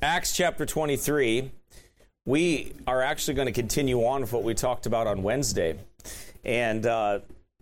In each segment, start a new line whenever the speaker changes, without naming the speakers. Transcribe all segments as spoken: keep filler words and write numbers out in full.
Acts chapter twenty-three, we are actually going to continue on with what we talked about on Wednesday. And uh,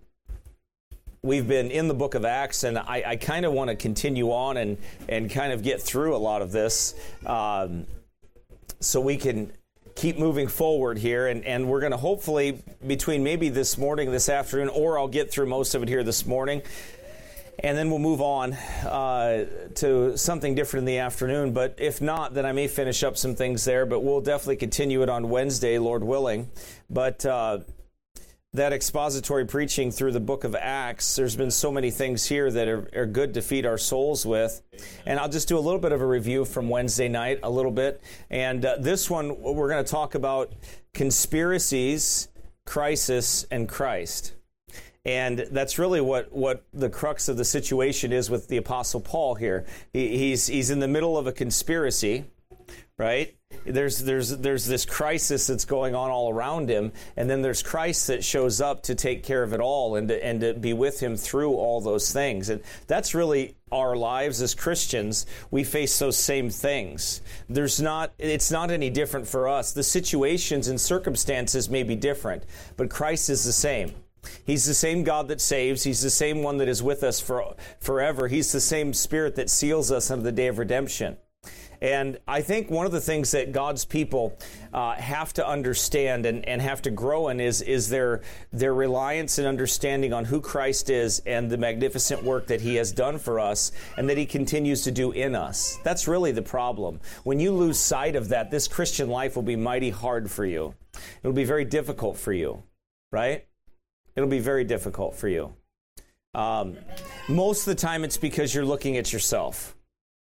we've been in the book of Acts, and I, I kind of want to continue on and, and kind of get through a lot of this um, so we can keep moving forward here. And, and we're going to hopefully, between maybe this morning, this afternoon, or I'll get through most of it here this morning, and then we'll move on uh, to something different in the afternoon. But if not, then I may finish up some things there. But we'll definitely continue it on Wednesday, Lord willing. But uh, that expository preaching through the book of Acts, there's been so many things here that are, are good to feed our souls with. And I'll just do a little bit of a review from Wednesday night, a little bit. And uh, this one, we're going to talk about conspiracies, crisis, and Christ. And that's really what, what the crux of the situation is with the Apostle Paul here. He, he's he's in the middle of a conspiracy, right? There's there's there's this crisis that's going on all around him, and then there's Christ that shows up to take care of it all and to, and to be with him through all those things. And that's really our lives as Christians. We face those same things. There's not it's not any different for us. The situations and circumstances may be different, but Christ is the same. He's the same God that saves. He's the same one that is with us for forever. He's the same Spirit that seals us unto the day of redemption. And I think one of the things that God's people uh, have to understand and, and have to grow in is, is their, their reliance and understanding on who Christ is and the magnificent work that He has done for us and that He continues to do in us. That's really the problem. When you lose sight of that, this Christian life will be mighty hard for you. It'll be very difficult for you, right? It'll be very difficult for you. Um, most of the time, it's because you're looking at yourself.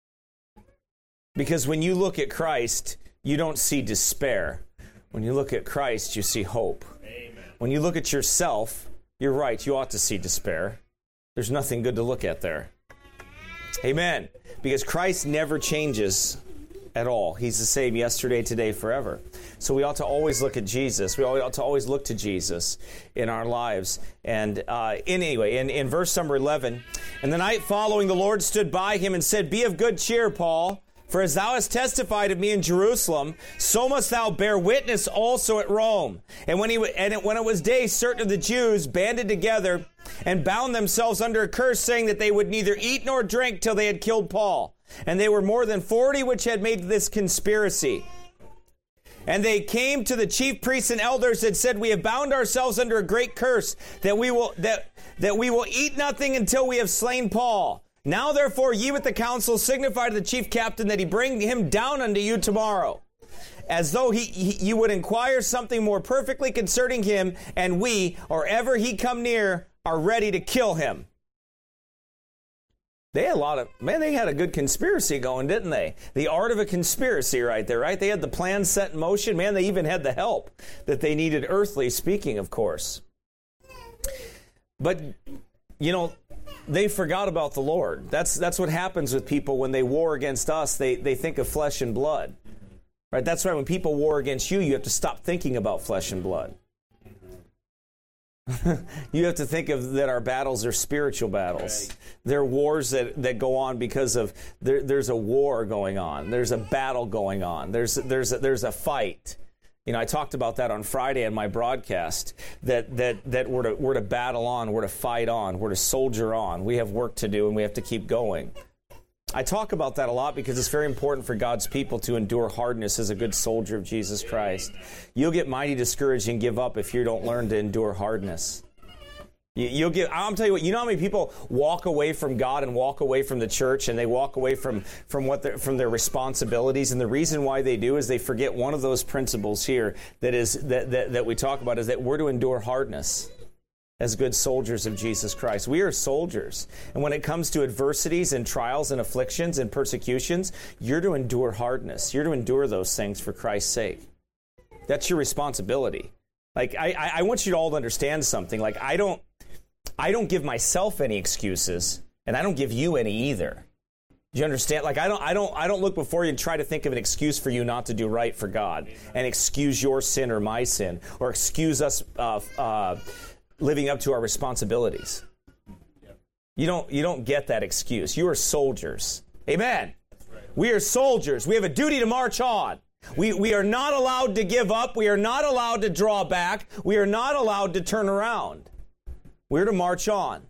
Because when you look at Christ, you don't see despair. When you look at Christ, you see hope. Amen. When you look at yourself, you're right, you ought to see despair. There's nothing good to look at there. Amen. Because Christ never changes at all. He's the same yesterday, today, forever. So we ought to always look at Jesus. We ought to always look to Jesus in our lives. And uh, in anyway, in, in verse number eleven, and the night following, the Lord stood by him and said, "Be of good cheer, Paul, for as thou hast testified of me in Jerusalem, so must thou bear witness also at Rome." And when he and it, when it was day, certain of the Jews banded together and bound themselves under a curse, saying that they would neither eat nor drink till they had killed Paul. And they were more than forty which had made this conspiracy. And they came to the chief priests and elders and said, "We have bound ourselves under a great curse, that we will that that we will eat nothing until we have slain Paul. Now therefore ye with the council signify to the chief captain that he bring him down unto you tomorrow, as though he, he you would inquire something more perfectly concerning him, and we, or ever he come near, are ready to kill him." They had a lot of, man, they had a good conspiracy going, didn't they? The art of a conspiracy right there, right? They had the plan set in motion. Man, they even had the help that they needed, earthly speaking, of course. But, you know, they forgot about the Lord. That's that's what happens with people when they war against us. They, they think of flesh and blood, right? That's why when people war against you, you have to stop thinking about flesh and blood. You have to think of that our battles are spiritual battles. Right. They're wars that, that go on because of there, there's a war going on. There's a battle going on. There's there's a, there's a fight. You know, I talked about that on Friday in my broadcast. That that that we're to we're to battle on. We're to fight on. We're to soldier on. We have work to do, and we have to keep going. I talk about that a lot because it's very important for God's people to endure hardness as a good soldier of Jesus Christ. You'll get mighty discouraged and give up if you don't learn to endure hardness. You'll get, I'm telling you what, you know how many people walk away from God and walk away from the church, and they walk away from, from what their, from their responsibilities, and the reason why they do is they forget one of those principles here that is that, that, that we talk about, is that we're to endure hardness as good soldiers of Jesus Christ. We are soldiers. And when it comes to adversities and trials and afflictions and persecutions, you're to endure hardness. You're to endure those things for Christ's sake. That's your responsibility. Like, I, I want you to all to understand something. Like, I don't, I don't give myself any excuses, and I don't give you any either. Do you understand? Like, I don't, I don't, I don't look before you and try to think of an excuse for you not to do right for God, and excuse your sin or my sin, or excuse us uh, uh, living up to our responsibilities. You don't, you don't get that excuse. You are soldiers. Amen. We are soldiers. We have a duty to march on. We, we are not allowed to give up. We are not allowed to draw back. We are not allowed to turn around. We're to march on.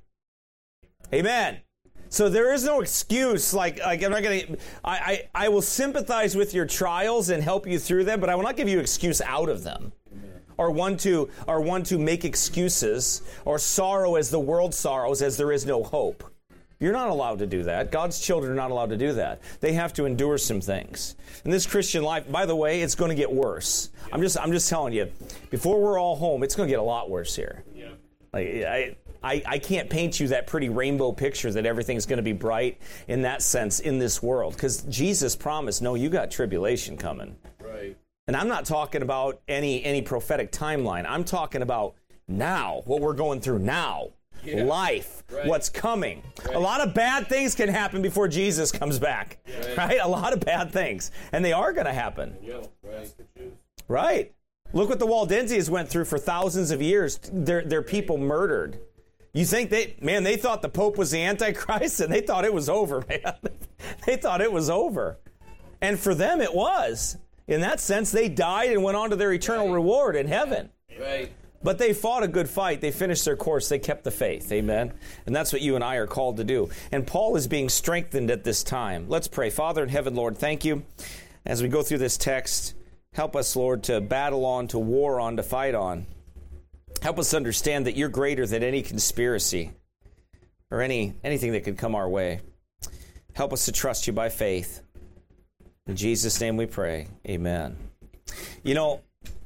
Amen. So there is no excuse. Like, like I'm not going to. I, I I will sympathize with your trials and help you through them, but I will not give you excuse out of them, or one to or one to make excuses or sorrow as the world sorrows, as there is no hope. You're not allowed to do that. God's children are not allowed to do that. They have to endure some things. And this Christian life, by the way, it's going to get worse. I'm just I'm just telling you, before we're all home, it's going to get a lot worse here. Yeah. Like I. I, I can't paint you that pretty rainbow picture that everything's going to be bright in that sense in this world. Because Jesus promised, no, you got tribulation coming. Right. And I'm not talking about any any prophetic timeline. I'm talking about now, what we're going through now. Yeah. Life, right. What's coming. Right. A lot of bad things can happen before Jesus comes back. Right? right? A lot of bad things. And they are going to happen. Yeah. Right. Right. Look what the Waldensians went through for thousands of years. Their, their people murdered. You think they, man, they thought the Pope was the Antichrist, and they thought it was over, man. They thought it was over. And for them, it was. In that sense, they died and went on to their eternal right. reward in heaven. Right. But they fought a good fight. They finished their course. They kept the faith. Amen. And that's what you and I are called to do. And Paul is being strengthened at this time. Let's pray. Father in heaven, Lord, thank you. As we go through this text, help us, Lord, to battle on, to war on, to fight on. Help us understand that you're greater than any conspiracy or any anything that could come our way. Help us to trust you by faith. In Jesus' name we pray. Amen. You know,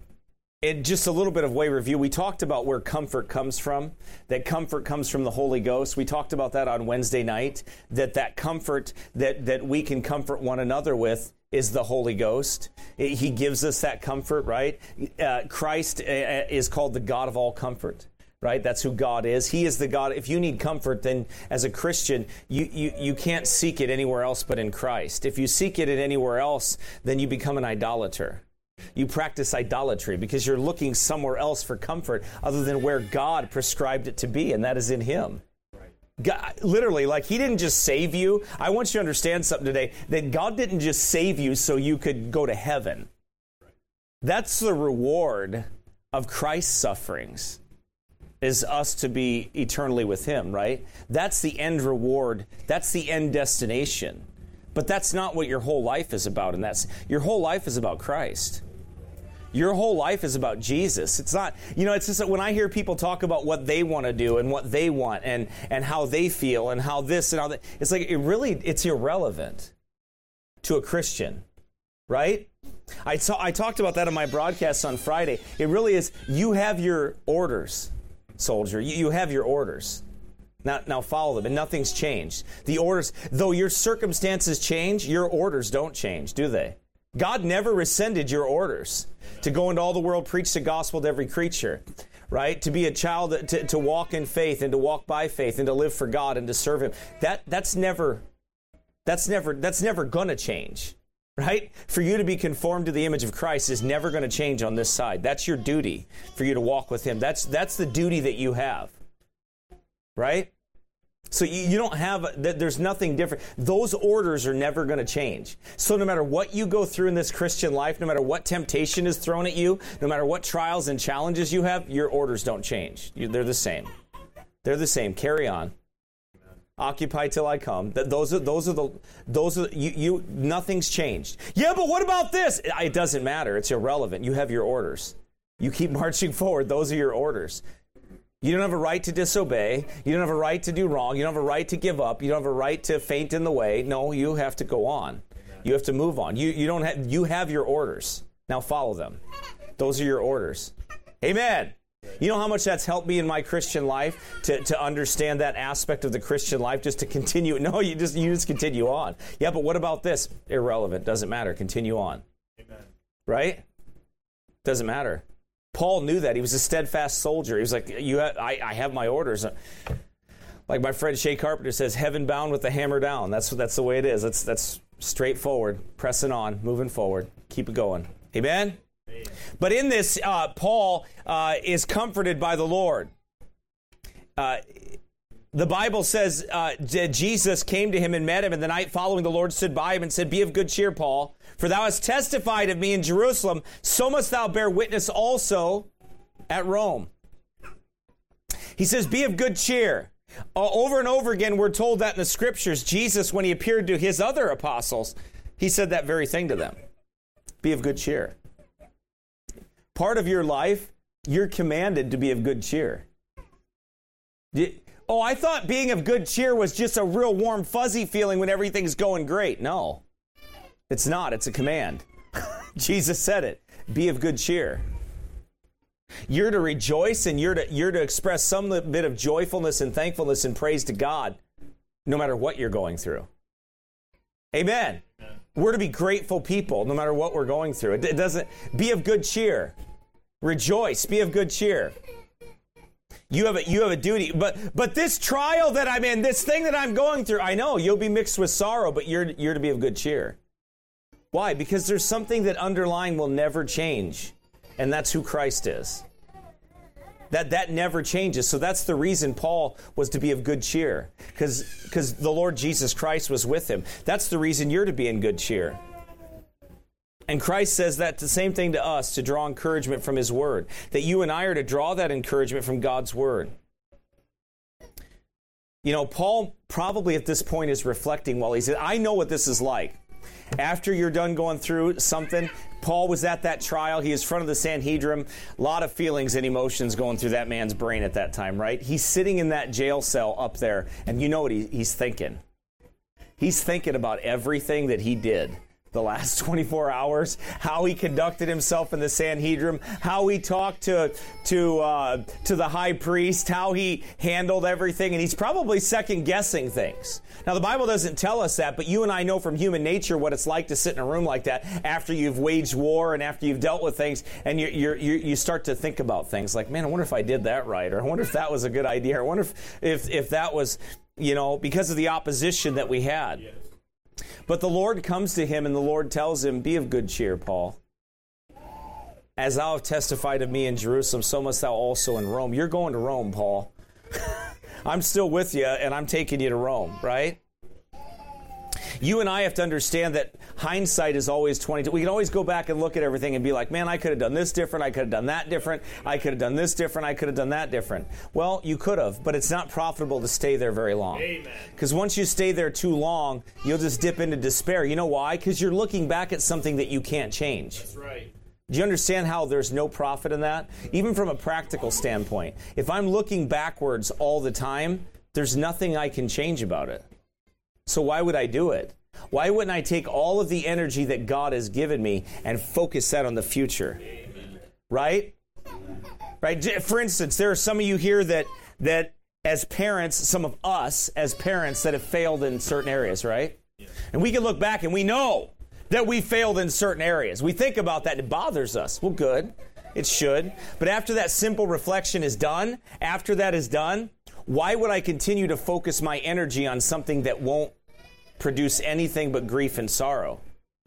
in just a little bit of way review, we talked about where comfort comes from, that comfort comes from the Holy Ghost. We talked about that on Wednesday night, that that comfort that, that we can comfort one another with is the Holy Ghost. He gives us that comfort, right? Uh, Christ is called the God of all comfort, right? That's who God is. He is the God. If you need comfort, then as a Christian, you, you, you can't seek it anywhere else but in Christ. If you seek it anywhere else, then you become an idolater. You practice idolatry because you're looking somewhere else for comfort other than where God prescribed it to be, and that is in Him. God, literally, like He didn't just save you. I want you to understand something today, that God didn't just save you so you could go to heaven. That's the reward of Christ's sufferings, is us to be eternally with Him, right? That's the end reward. That's the end destination. But that's not what your whole life is about, and that's your whole life is about Christ. Your whole life is about Jesus. It's not, you know, it's just that when I hear people talk about what they want to do and what they want and, and how they feel and how this and how that, it's like it really, it's irrelevant to a Christian, right? I, saw, I talked about that in my broadcast on Friday. It really is, you have your orders, soldier. You, you have your orders. Now, now follow them, and nothing's changed. The orders, though your circumstances change, your orders don't change, do they? God never rescinded your orders to go into all the world, preach the gospel to every creature, right? To be a child, to, to walk in faith and to walk by faith and to live for God and to serve Him. That that's never, that's never, that's never going to change, right? For you to be conformed to the image of Christ is never going to change on this side. That's your duty for you to walk with Him. That's that's the duty that you have, right? So you, you don't have, there's nothing different. Those orders are never going to change. So no matter what you go through in this Christian life, no matter what temptation is thrown at you, no matter what trials and challenges you have, your orders don't change. You, they're the same. They're the same. Carry on. Occupy till I come. Those are, those are the, those are, you, you, nothing's changed. Yeah, but what about this? It doesn't matter. It's irrelevant. You have your orders. You keep marching forward. Those are your orders. You don't have a right to disobey. You don't have a right to do wrong. You don't have a right to give up. You don't have a right to faint in the way. No, you have to go on. You have to move on. You you don't have you have your orders. Now follow them. Those are your orders. Amen. You know how much that's helped me in my Christian life to, to understand that aspect of the Christian life, just to continue. No, you just you just continue on. Yeah, but what about this? Irrelevant. Doesn't matter. Continue on. Amen. Right? Doesn't matter. Paul knew that. He was a steadfast soldier. He was like, "You, ha- I, I have my orders." Like my friend Shay Carpenter says, "Heaven bound with the hammer down." That's that's the way it is. That's that's straightforward, pressing on, moving forward, keep it going. Amen. Amen. But in this, uh, Paul uh, is comforted by the Lord. Uh, The Bible says uh, Jesus came to him and met him, and the night following the Lord stood by him and said, "Be of good cheer, Paul, for thou hast testified of me in Jerusalem, so must thou bear witness also at Rome." He says, be of good cheer. Uh, over and over again, we're told that in the scriptures. Jesus, when he appeared to his other apostles, he said that very thing to them. Be of good cheer. Part of your life, you're commanded to be of good cheer. You, oh, I thought being of good cheer was just a real warm, fuzzy feeling when everything's going great. No, it's not. It's a command. Jesus said it. Be of good cheer. You're to rejoice, and you're to, you're to express some bit of joyfulness and thankfulness and praise to God, no matter what you're going through. Amen. Amen. We're to be grateful people, no matter what we're going through. It, it doesn't, be of good cheer. Rejoice. Be of good cheer. You have a, you have a duty. But, but this trial that I'm in, this thing that I'm going through, I know you'll be mixed with sorrow, but you're, you're to be of good cheer. Why? Because there's something that underlying will never change. And that's who Christ is. That that never changes. So that's the reason Paul was to be of good cheer. Because because the Lord Jesus Christ was with him. That's the reason you're to be in good cheer. And Christ says that the same thing to us, to draw encouragement from his word. That you and I are to draw that encouragement from God's word. You know, Paul probably at this point is reflecting while he's, I know what this is like. After you're done going through something, Paul was at that trial. He was in front of the Sanhedrin. A lot of feelings and emotions going through that man's brain at that time, right? He's sitting in that jail cell up there, and you know what he, he's thinking. He's thinking about everything that he did the last twenty-four hours, how he conducted himself in the Sanhedrin, how he talked to to uh, to the high priest, how he handled everything, and he's probably second-guessing things. Now, the Bible doesn't tell us that, but you and I know from human nature what it's like to sit in a room like that after you've waged war and after you've dealt with things, and you you you start to think about things like, man, I wonder if I did that right, or I wonder if that was a good idea, or I wonder if if, if that was, you know, because of the opposition that we had. Yes. But the Lord comes to him and the Lord tells him, be of good cheer, Paul. As thou hast testified of me in Jerusalem, so must thou also in Rome. You're going to Rome, Paul. I'm still with you and I'm taking you to Rome, right? You and I have to understand that hindsight is always twenty. We can always go back and look at everything and be like, man, I could have done this different. I could have done that different. I could have done this different. I could have done that different. Well, you could have, but it's not profitable to stay there very long. Because once you stay there too long, you'll just dip into despair. You know why? Because you're looking back at something that you can't change.
That's right.
Do you understand how there's no profit in that? Even from a practical standpoint. If I'm looking backwards all the time, there's nothing I can change about it. So why would I do it? Why wouldn't I take all of the energy that God has given me and focus that on the future? Amen. Right? Right? For instance, there are some of you here that that as parents, some of us as parents that have failed in certain areas, right? Yeah. And we can look back and we know that we failed in certain areas. We think about that and it bothers us. Well, good. It should. But after that simple reflection is done, after that is done, why would I continue to focus my energy on something that won't produce anything but grief and sorrow?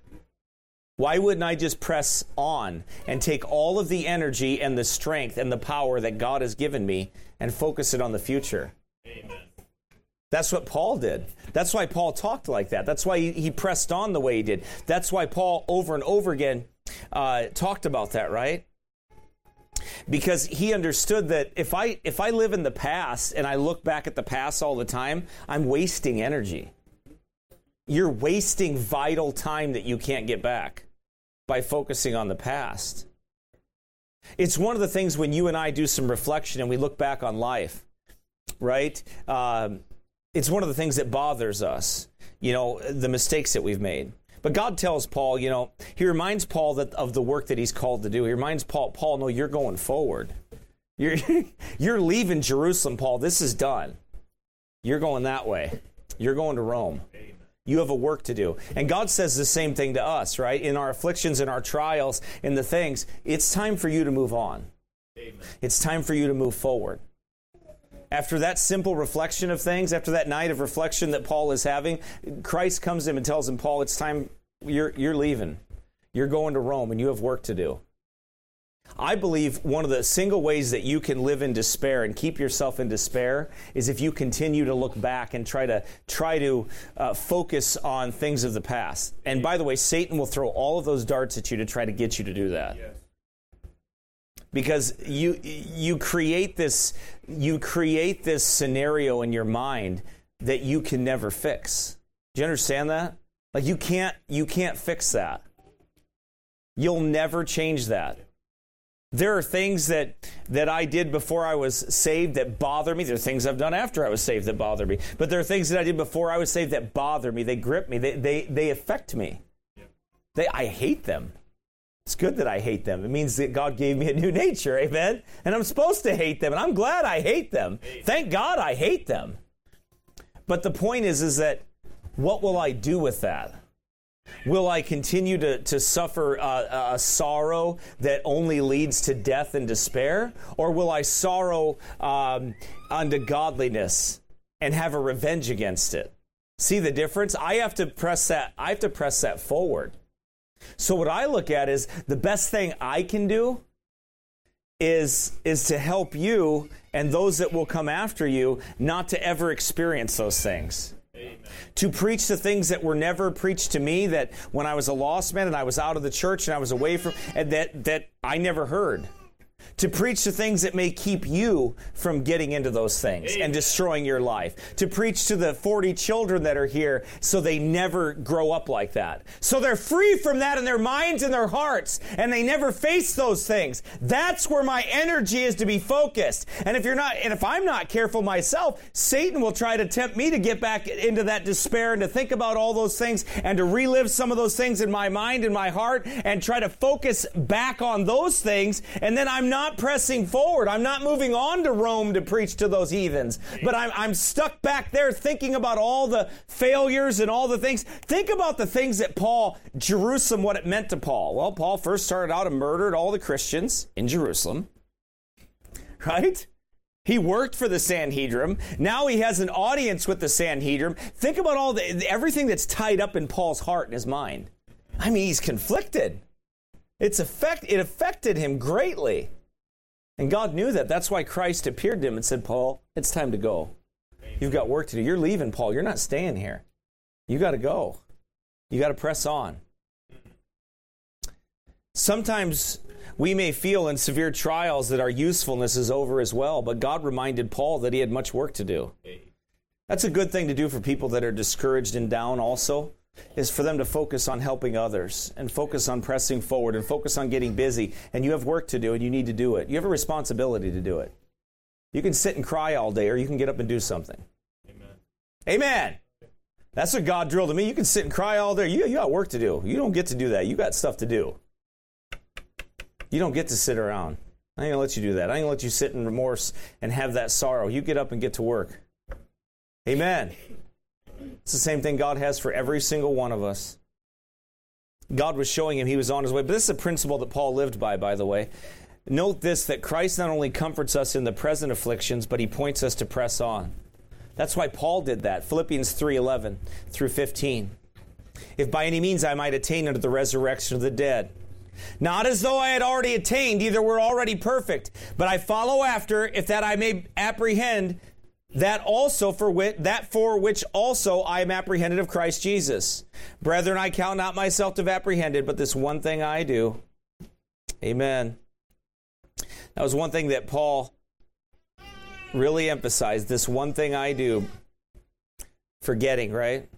Why wouldn't I just press on and take all of the energy and the strength and the power that God has given me and focus it on the future? Amen. That's what Paul did. That's why Paul talked like that. That's why he, he pressed on the way he did. That's why Paul over and over again uh, talked about that, right? Because he understood that if I if I live in the past and I look back at the past all the time, I'm wasting energy. You're wasting vital time that you can't get back by focusing on the past. It's one of the things when you and I do some reflection and we look back on life, right? Um, it's one of the things that bothers us, you know, the mistakes that we've made. But God tells Paul, you know, he reminds Paul that of the work that he's called to do. He reminds Paul, Paul, no, you're going forward. You're, you're leaving Jerusalem, Paul. This is done. You're going that way. You're going to Rome. You have a work to do. And God says the same thing to us, right? In our afflictions, in our trials, in the things, it's time for you to move on. Amen. It's time for you to move forward. After that simple reflection of things, after that night of reflection that Paul is having, Christ comes to him and tells him, Paul, it's time, you're, you're leaving. You're going to Rome and you have work to do. I believe one of the single ways that you can live in despair and keep yourself in despair is if you continue to look back and try to try to uh, focus on things of the past. And by the way, Satan will throw all of those darts at you to try to get you to do that. Yes. Because you you create this you create this scenario in your mind that you can never fix. Do you understand that? Like you can't you can't fix that. You'll never change that. There are things that, that I did before I was saved that bother me. There are things I've done after I was saved that bother me. But there are things that I did before I was saved that bother me. They grip me. They they, they affect me. They I hate them. It's good that I hate them. It means that God gave me a new nature, amen? And I'm supposed to hate them, and I'm glad I hate them. Thank God I hate them. But the point is, is that what will I do with that? Will I continue to, to suffer uh, a sorrow that only leads to death and despair? Or will I sorrow um, unto godliness and have a revenge against it? See the difference? I have to press that, I have to press that forward. So what I look at is the best thing I can do is, is to help you and those that will come after you not to ever experience those things. Amen. To preach the things that were never preached to me, that when I was a lost man and I was out of the church and I was away from, and that, that I never heard. To preach the things that may keep you from getting into those things Amen. And destroying your life. To preach to the forty children that are here so they never grow up like that. So they're free from that in their minds and their hearts, and they never face those things. That's where my energy is to be focused. And if you're not, and if I'm not careful myself, Satan will try to tempt me to get back into that despair and to think about all those things and to relive some of those things in my mind and my heart and try to focus back on those things, and then I'm not pressing forward. I'm not moving on to Rome to preach to those heathens. But I'm, I'm stuck back there thinking about all the failures and all the things. Think about the things that Paul, Jerusalem, what it meant to Paul. Well, Paul first started out and murdered all the Christians in Jerusalem. Right? He worked for the Sanhedrin. Now he has an audience with the Sanhedrin. Think about all the everything that's tied up in Paul's heart and his mind. I mean, he's conflicted. It's affect, it affected him greatly. And God knew that. That's why Christ appeared to him and said, Paul, it's time to go. You've got work to do. You're leaving, Paul. You're not staying here. You got to go. You got to press on. Sometimes we may feel in severe trials that our usefulness is over as well, but God reminded Paul that he had much work to do. That's a good thing to do for people that are discouraged and down also, is for them to focus on helping others and focus on pressing forward and focus on getting busy. And you have work to do and you need to do it. You have a responsibility to do it. You can sit and cry all day, or you can get up and do something. Amen. Amen. That's what God drilled to me. You can sit and cry all day. You, you got work to do. You don't get to do that. You got stuff to do. You don't get to sit around. I ain't going to let you do that. I ain't going to let you sit in remorse and have that sorrow. You get up and get to work. Amen. It's the same thing God has for every single one of us. God was showing him he was on his way. But this is a principle that Paul lived by, by the way. Note this, that Christ not only comforts us in the present afflictions, but he points us to press on. That's why Paul did that. Philippians three eleven through fifteen. If by any means I might attain unto the resurrection of the dead. Not as though I had already attained, either were already perfect, but I follow after, if that I may apprehend that also for which, that for which also I am apprehended of Christ Jesus. Brethren, I count not myself to have apprehended, but this one thing I do. Amen. That was one thing that Paul really emphasized. This one thing I do. Forgetting, right?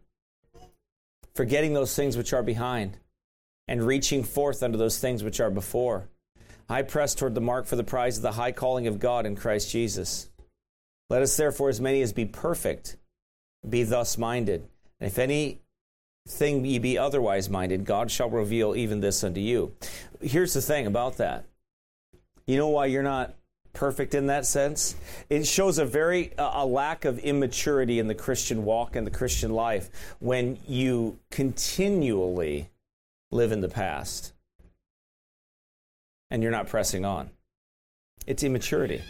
Forgetting those things which are behind and reaching forth unto those things which are before. I press toward the mark for the prize of the high calling of God in Christ Jesus. Let us therefore, as many as be perfect, be thus minded. And if anything ye be otherwise minded, God shall reveal even this unto you. Here's the thing about that. You know why you're not perfect in that sense? It shows a very uh, a lack of immaturity in the Christian walk and the Christian life when you continually live in the past and you're not pressing on. It's immaturity.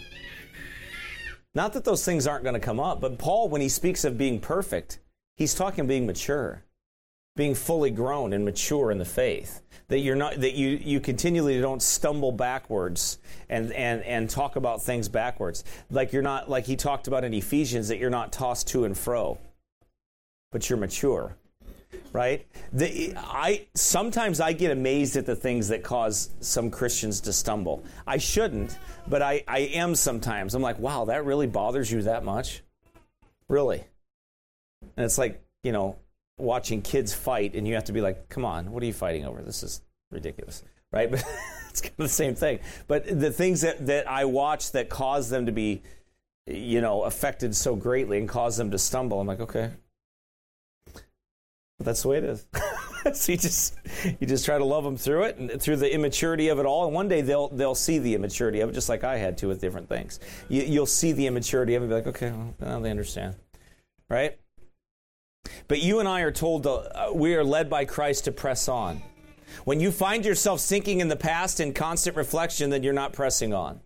Not that those things aren't going to come up, but Paul, when he speaks of being perfect, he's talking being mature. being fully grown and mature in the faith. That you're not, that you, you continually don't stumble backwards and, and, and talk about things backwards. Like you're not, like he talked about in Ephesians, that you're not tossed to and fro, but you're mature. Right? The, I sometimes I get amazed at the things that cause some Christians to stumble. I shouldn't, but I, I am sometimes. I'm like, wow, that really bothers you that much? Really? And it's like, you know, watching kids fight, and you have to be like, come on, what are you fighting over? This is ridiculous. Right? But it's kind of the same thing. But the things that, that I watch that cause them to be, you know, affected so greatly and cause them to stumble, I'm like, okay. But that's the way it is. So you just you just try to love them through it and through the immaturity of it all. And one day they'll they'll see the immaturity of it, just like I had to with different things. You, you'll see the immaturity of it and be like, okay, well, now they understand. Right? But you and I are told to, uh, we are led by Christ to press on. When you find yourself sinking in the past in constant reflection, then you're not pressing on.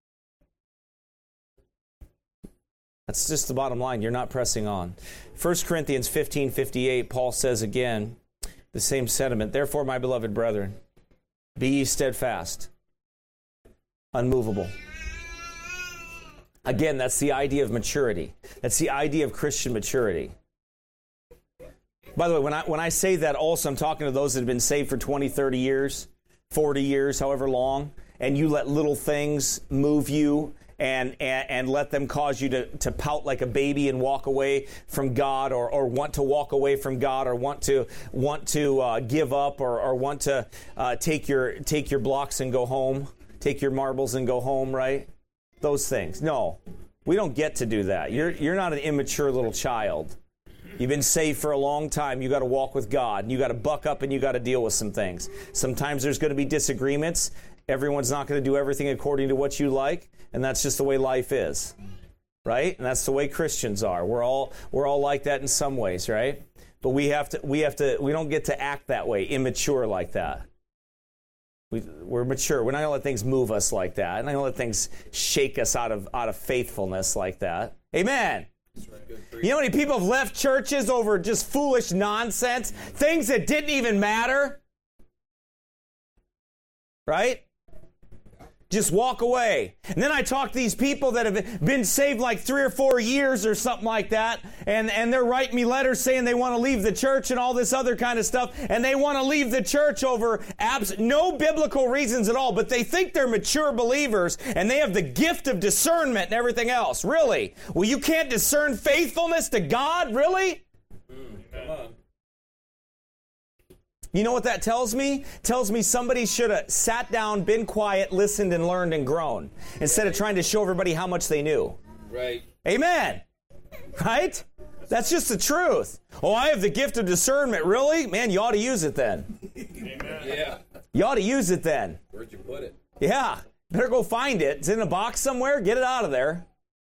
That's just the bottom line. You're not pressing on. First Corinthians fifteen fifty-eight, Paul says again, the same sentiment. Therefore, my beloved brethren, be ye steadfast, unmovable. Again, that's the idea of maturity. That's the idea of Christian maturity. By the way, when I when I say that also, I'm talking to those that have been saved for twenty, thirty years, forty years, however long, and you let little things move you and and, and let them cause you to, to pout like a baby and walk away from God, or, or want to walk away from God, or want to want to uh, give up, or, or want to uh, take your take your blocks and go home, take your marbles and go home, right? Those things. No, we don't get to do that. You're you're not an immature little child. You've been saved for a long time. You got to walk with God. And you got to buck up and you got to deal with some things. Sometimes there's going to be disagreements. Everyone's not going to do everything according to what you like, and that's just the way life is, right? And that's the way Christians are. We're all we're all like that in some ways, right? But we have to we have to we don't get to act that way, immature like that. We, we're mature. We're not going to let things move us like that. We're not going to let things shake us out of out of faithfulness like that. Amen. You know how many people have left churches over just foolish nonsense? Things that didn't even matter? Right? Just walk away. And then I talk to these people that have been saved like three or four years or something like that, and, and they're writing me letters saying they want to leave the church and all this other kind of stuff, and they want to leave the church over abs- no biblical reasons at all, but they think they're mature believers, and they have the gift of discernment and everything else. Really? Well, you can't discern faithfulness to God? Really?
Mm, come on.
You know what that tells me? It tells me somebody should have sat down, been quiet, listened, and learned and grown, instead of trying to show everybody how much they knew.
Right.
Amen. Right? That's just the truth. Oh, I have the gift of discernment. Really? Man, you ought to use it then.
Amen. Yeah.
You ought to use it then.
Where'd you put it?
Yeah. Better go find it. It's in a box somewhere. Get it out of there.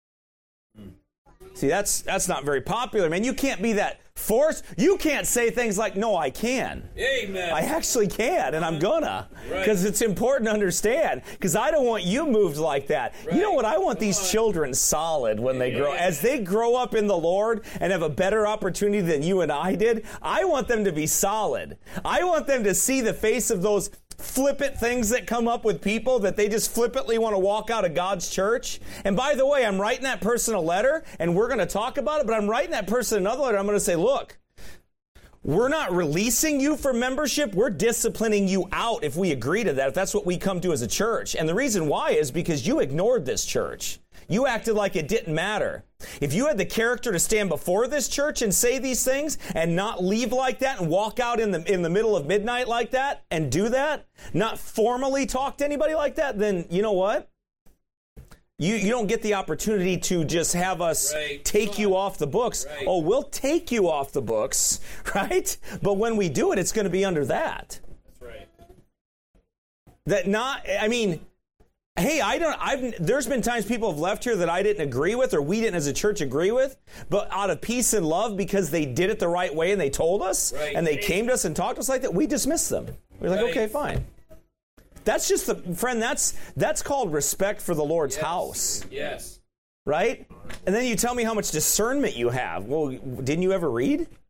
See, that's that's not very popular, man. You can't be that forced. You can't say things like, no, I can.
Amen.
I actually can, and I'm gonna. Because
Right.
it's important to understand. Because I don't want you moved like that.
Right.
You know what? I want
Come
these
on.
children solid when they grow.
Amen.
As they grow up in the Lord and have a better opportunity than you and I did, I want them to be solid. I want them to see the face of those flippant things that come up with people that they just flippantly want to walk out of God's church. And by the way, I'm writing that person a letter, and we're going to talk about it, but I'm writing that person another letter. I'm going to say, look, we're not releasing you from membership. We're disciplining you out if we agree to that, if that's what we come to as a church. And the reason why is because you ignored this church. You acted like it didn't matter. If you had the character to stand before this church and say these things and not leave like that and walk out in the in the middle of midnight like that and do that, not formally talk to anybody like that, then you know what? You you don't get the opportunity to just have us
Right.
take you off the books.
Right.
Oh, we'll take you off the books, right? But when we do it, it's going to be under that.
That's right.
That not, I mean, hey, I don't, I've, there's been times people have left here that I didn't agree with, or we didn't as a church agree with, but out of peace and love, because they did it the right way and they told us,
Right.
and they came to us and talked to us like that, we dismissed them. We're like,
Right.
okay, fine. That's just the, friend, that's, that's called respect for the Lord's
Yes.
house,
Yes.
right? And then you tell me how much discernment you have. Well, didn't you ever read?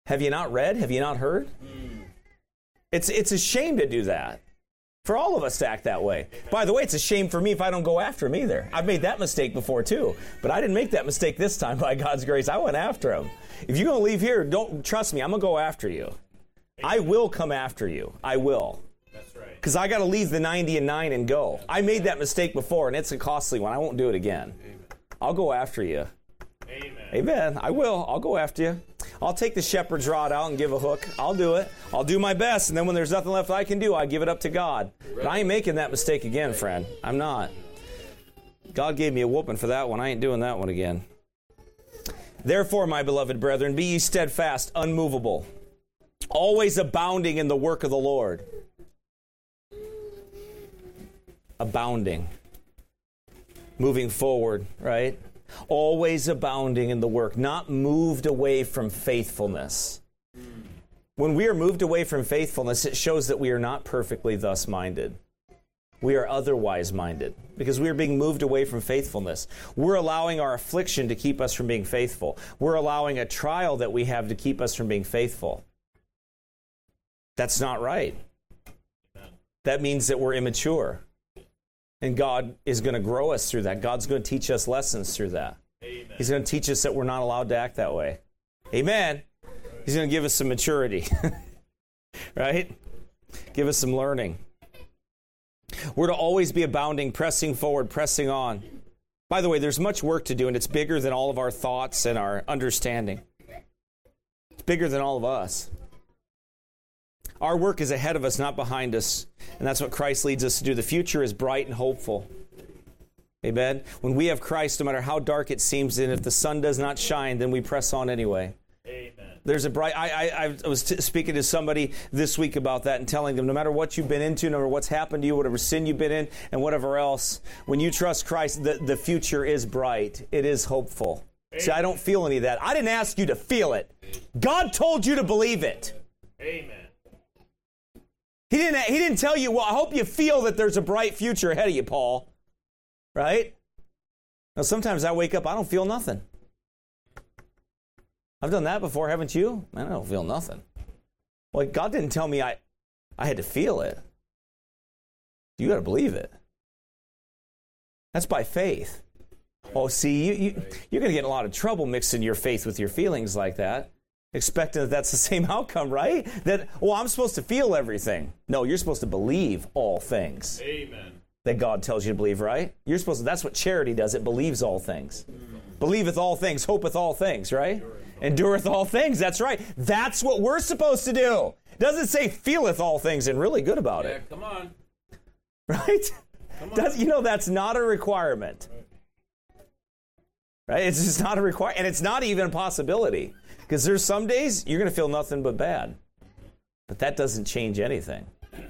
Have you not read? Have you not heard? Mm. It's, it's a shame to do that. For all of us to act that way. By the way, it's a shame for me if I don't go after him either. I've made that mistake before too. But I didn't make that mistake this time by God's grace. I went after him. If you're going to leave here, don't trust me. I'm going to go after you. I will come after you. I will.
That's right.
Because I got to leave the ninety and nine and go. I made that mistake before, and it's a costly one. I won't do it again. I'll go after you.
Amen.
Amen. I will. I'll go after you. I'll take the shepherd's rod out and give a hook. I'll do it. I'll do my best. And then when there's nothing left I can do, I give it up to God. But I ain't making that mistake again, friend. I'm not. God gave me a whooping for that one. I ain't doing that one again. Therefore, my beloved brethren, be ye steadfast, unmovable, always abounding in the work of the Lord. Abounding. Moving forward, right? Always abounding in the work, not moved away from faithfulness. When we are moved away from faithfulness, it shows that we are not perfectly thus minded. We are otherwise minded because we are being moved away from faithfulness. We're allowing our affliction to keep us from being faithful. We're allowing a trial that we have to keep us from being faithful. That's not right. That means that we're immature. And God is going to grow us through that. God's going to teach us lessons through that. Amen. He's going to teach us that we're not allowed to act that way. Amen. He's going to give us some maturity. Right? Give us some learning. We're to always be abounding, pressing forward, pressing on. By the way, there's much work to do, and it's bigger than all of our thoughts and our understanding. It's bigger than all of us. Our work is ahead of us, not behind us. And that's what Christ leads us to do. The future is bright and hopeful. Amen? When we have Christ, no matter how dark it seems, and if the sun does not shine, then we press on anyway.
Amen.
There's a bright... I, I, I was t- speaking to somebody this week about that and telling them, no matter what you've been into, no matter what's happened to you, whatever sin you've been in, and whatever else, when you trust Christ, the, the future is bright. It is hopeful. Amen. See, I don't feel any of that. I didn't ask you to feel it. God told you to believe it.
Amen.
He didn't, he didn't tell you, well, I hope you feel that there's a bright future ahead of you, Paul. Right? Now, sometimes I wake up, I don't feel nothing. I've done that before, haven't you? Man, I don't feel nothing. Well, God didn't tell me I, I had to feel it. You got to believe it. That's by faith. Oh, see, you, you, you're going to get in a lot of trouble mixing your faith with your feelings like that. Expecting that that's the same outcome, right? That, well, I'm supposed to feel everything. No, you're supposed to believe all things.
Amen.
That God tells you to believe, right? You're supposed to, that's what charity does. It believes all things. Believeth all things, hopeth all things, right? Endureth all things, that's right. That's what we're supposed to do. It doesn't say feeleth all things and really good about
yeah,
it.
Come on.
Right?
Come on.
Does, you know, that's not a requirement. Right? It's just not a requirement. And it's not even a possibility. Because there's some days you're going to feel nothing but bad. But that doesn't change anything.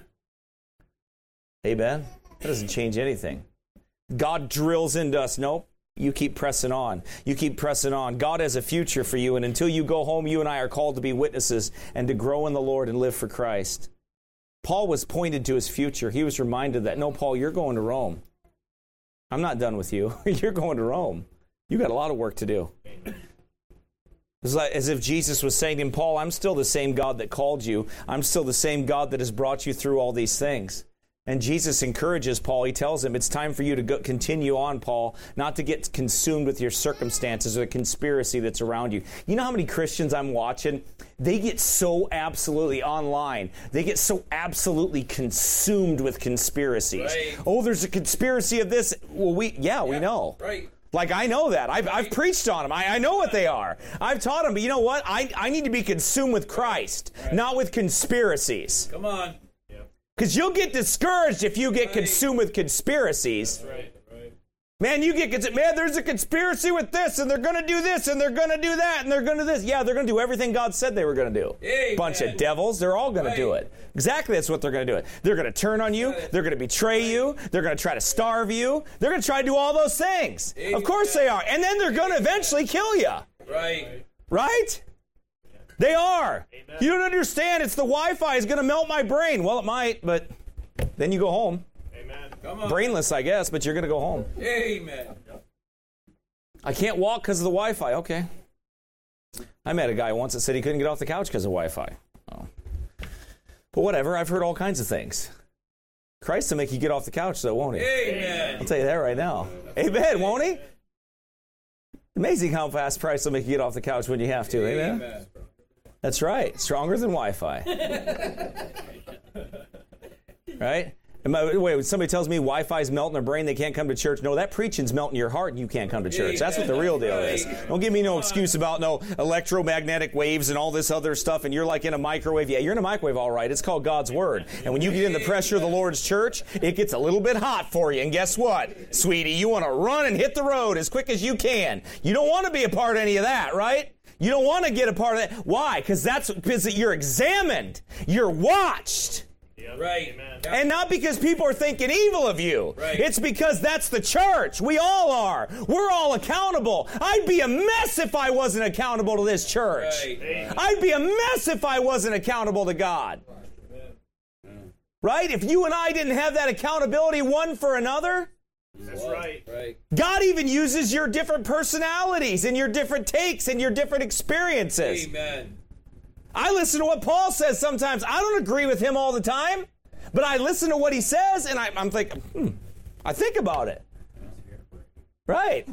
Amen? That doesn't change anything. God drills into us. Nope. You keep pressing on. You keep pressing on. God has a future for you. And until you go home, you and I are called to be witnesses and to grow in the Lord and live for Christ. Paul was pointed to his future. He was reminded that, no, Paul, you're going to Rome. I'm not done with you. You're going to Rome. You got a lot of work to do. It's like as if Jesus was saying to him, Paul, I'm still the same God that called you. I'm still the same God that has brought you through all these things. And Jesus encourages Paul. He tells him, it's time for you to go, continue on, Paul, not to get consumed with your circumstances or the conspiracy that's around you. You know how many Christians I'm watching? They get so absolutely online. They get so absolutely consumed with conspiracies.
Right.
Oh, there's a conspiracy of this. Well, we yeah, yeah we know.
Right.
Like, I know that. I've, I've preached on them. I, I know what they are. I've taught them. But you know what? I, I need to be consumed with Christ, right. Not with conspiracies.
Come on.
Because you'll get discouraged if you get right. consumed with conspiracies.
That's right. Right.
Man, you get, man, there's a conspiracy with this, and they're going to do this, and they're going to do that, and they're going to do this. Yeah, they're going to do everything God said they were going to do.
Amen.
Bunch of devils. They're all going right. to do it. Exactly, that's what they're going to do. It. They're going to turn on you. They're going to betray you. They're going to try to starve you. They're going to try to do all those things. Amen. Of course they are. And then they're going to eventually kill you.
Right.
Right? They are.
Amen.
You don't understand. It's the Wi-Fi is going to melt my brain. Well, it might, but then you go home.
Amen. Come on.
Brainless, I guess, but you're going to go home.
Amen.
I can't walk because of the Wi-Fi. Okay. I met a guy once that said he couldn't get off the couch because of Wi-Fi. Oh. But whatever, I've heard all kinds of things. Christ will make you get off the couch, though, won't he?
Amen.
I'll tell you that right now. Amen, won't he? Amazing how fast Christ will make you get off the couch when you have to. Amen? Amen. That's right. Stronger than Wi-Fi. Right? And by the way, when somebody tells me Wi-Fi's melting their brain, they can't come to church. No, that preaching's melting your heart and you can't come to church. That's what the real deal is. Don't give me no excuse about no electromagnetic waves and all this other stuff and you're like in a microwave. Yeah, you're in a microwave, all right. It's called God's Word. And when you get in the pressure of the Lord's church, it gets a little bit hot for you. And guess what, sweetie? You want to run and hit the road as quick as you can. You don't want to be a part of any of that, right? You don't want to get a part of that. Why? Because that's because you're examined. You're watched.
Right.
And not because people are thinking evil of you.
Right.
It's because that's the church. We all are. We're all accountable. I'd be a mess if I wasn't accountable to this church.
Right.
I'd be a mess if I wasn't accountable to God. Right? If you and I didn't have that accountability one for another.
That's right. Right.
God even uses your different personalities and your different takes and your different experiences.
Amen.
I listen to what Paul says sometimes. I don't agree with him all the time, but I listen to what he says, and I, I'm thinking, hmm, I think about it. Right.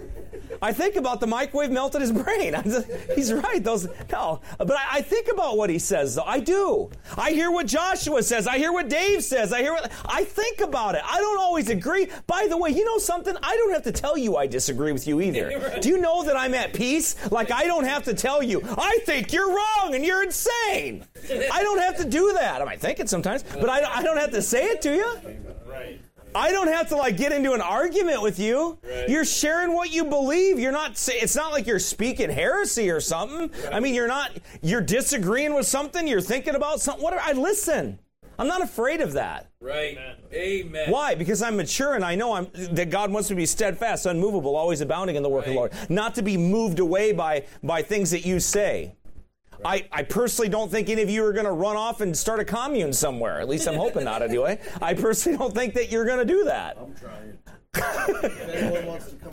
I think about the microwave melted his brain. I'm just, he's right. Those no, but I, I think about what he says, though. I do. I hear what Joshua says. I hear what Dave says. I hear what I think about it. I don't always agree. By the way, you know something? I don't have to tell you I disagree with you either. Right. Do you know that I'm at peace? Like I don't have to tell you. I think you're wrong and you're insane. I don't have to do that. I might think it sometimes, but I, I don't have to say it to you.
Right.
I don't have to like get into an argument with you.
Right.
You're sharing what you believe. You're not. It's not like you're speaking heresy or something. Right. I mean, you're not. You're disagreeing with something. You're thinking about something. Whatever. I listen. I'm not afraid of that.
Right. Amen. Amen.
Why? Because I'm mature and I know I'm that God wants me to be steadfast, unmovable, always abounding in the work
right.
of the Lord, not to be moved away by by things that you say. I, I personally don't think any of you are going to run off and start a commune somewhere. At least I'm hoping not anyway. I personally don't think that you're going to do that.
I'm trying. If anyone wants to come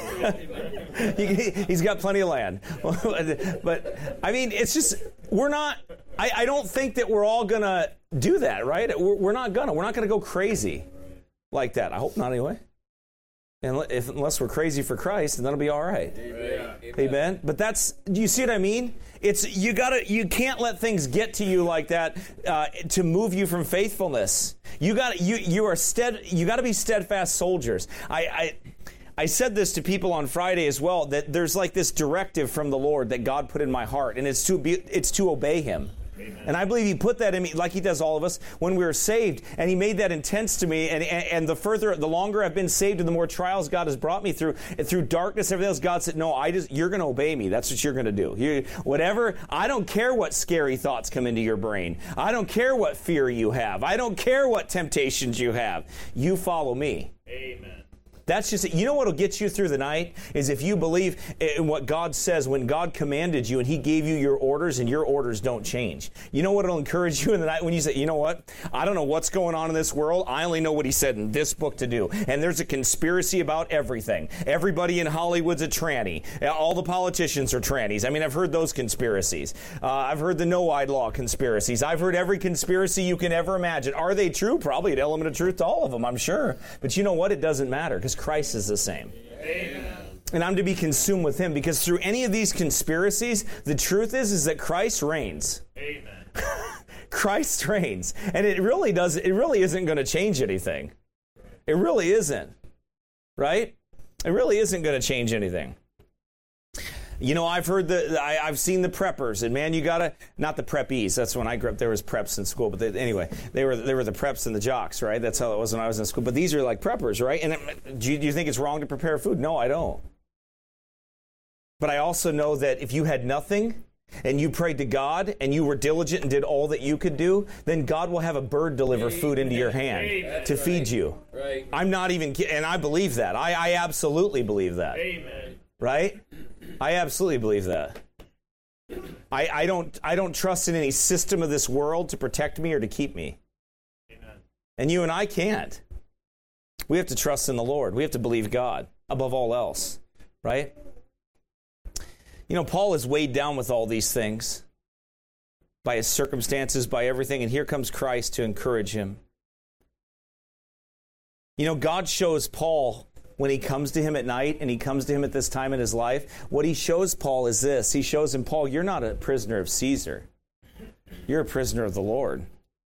over.
he, he's got plenty of land. But, I mean, it's just, we're not, I, I don't think that we're all going to do that, right? We're, we're not going to. We're not going to go crazy like that. I hope not anyway. And if, unless we're crazy for Christ, then that'll be all right.
Amen.
Amen. But that's, do you see what I mean? It's you gotta, you can't let things get to you like that uh, to move you from faithfulness. You got, you you are stead, you got to be steadfast soldiers. I, I I said this to people on Friday as well, that there's like this directive from the Lord that God put in my heart, and it's to be, it's to obey Him. Amen. And I believe He put that in me, like He does all of us, when we were saved. And He made that intense to me. And, and, and the further, the longer I've been saved, and the more trials God has brought me through, and through darkness, everything else, God said, "No, I just, you're going to obey me. That's what you're going to do. You, whatever. I don't care what scary thoughts come into your brain. I don't care what fear you have. I don't care what temptations you have. You follow me."
Amen.
That's just it. You know what will get you through the night is if you believe in what God says when God commanded you and He gave you your orders and your orders don't change. You know what will encourage you in the night when you say, you know what? I don't know what's going on in this world. I only know what He said in this book to do. And there's a conspiracy about everything. Everybody in Hollywood's a tranny. All the politicians are trannies. I mean, I've heard those conspiracies. Uh, I've heard the no-eyed law conspiracies. I've heard every conspiracy you can ever imagine. Are they true? Probably an element of truth to all of them, I'm sure. But you know what? It doesn't matter because Christ is the same.
Amen.
And I'm to be consumed with Him because through any of these conspiracies, the truth is, is that Christ reigns.
Amen.
Christ reigns. And it really does, it really isn't going to change anything. It really isn't. Right? It really isn't going to change anything. You know, I've heard the, I, I've seen the preppers, and man, you gotta, not the preppies. That's when I grew up. There was preps in school, but they, anyway, they were they were the preps and the jocks, right? That's how it was when I was in school. But these are like preppers, right? And it, do, you, do you think it's wrong to prepare food? No, I don't. But I also know that if you had nothing and you prayed to God and you were diligent and did all that you could do, then God will have a bird deliver
Amen.
Food into your hand
Amen.
to
Right.
feed you.
Right.
I'm not even, and I believe that. I, I absolutely believe that.
Amen.
Right? I absolutely believe that. I, I don't I don't trust in any system of this world to protect me or to keep me.
Amen.
And you and I can't. We have to trust in the Lord. We have to believe God above all else. Right? You know, Paul is weighed down with all these things, by his circumstances, by everything, and here comes Christ to encourage him. You know, God shows Paul, when he comes to him at night and he comes to him at this time in his life, what he shows Paul is this. He shows him, Paul, you're not a prisoner of Caesar. You're a prisoner of the Lord.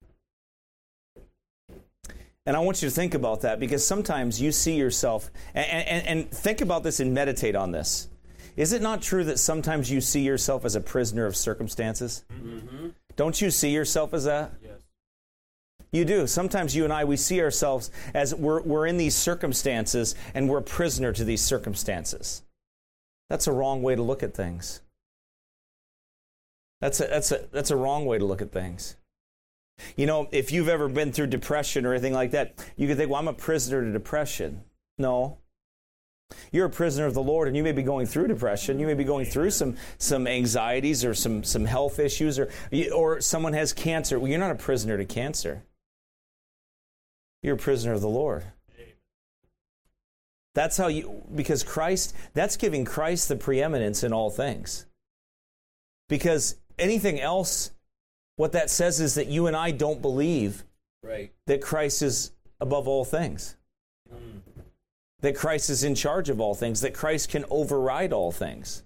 And I want you to think about that, because sometimes you see yourself, and, and, and think about this and meditate on this. Is it not true that sometimes you see yourself as a prisoner of circumstances? Mm-hmm. Don't you see yourself as that?
Yes.
You do. Sometimes you and I, we see ourselves as we're, we're in these circumstances and we're a prisoner to these circumstances. That's a wrong way to look at things. That's a, that's a, that's a wrong way to look at things. You know, if you've ever been through depression or anything like that, you could think, well, I'm a prisoner to depression. No. You're a prisoner of the Lord, and you may be going through depression. You may be going through some some anxieties or some, some health issues, or or someone has cancer. Well, you're not a prisoner to cancer. You're a prisoner of the Lord. That's how you, because Christ, that's giving Christ the preeminence in all things. Because anything else, what that says is that you and I don't believe right. that Christ is above all things. Mm. That Christ is in charge of all things, that Christ can override all things.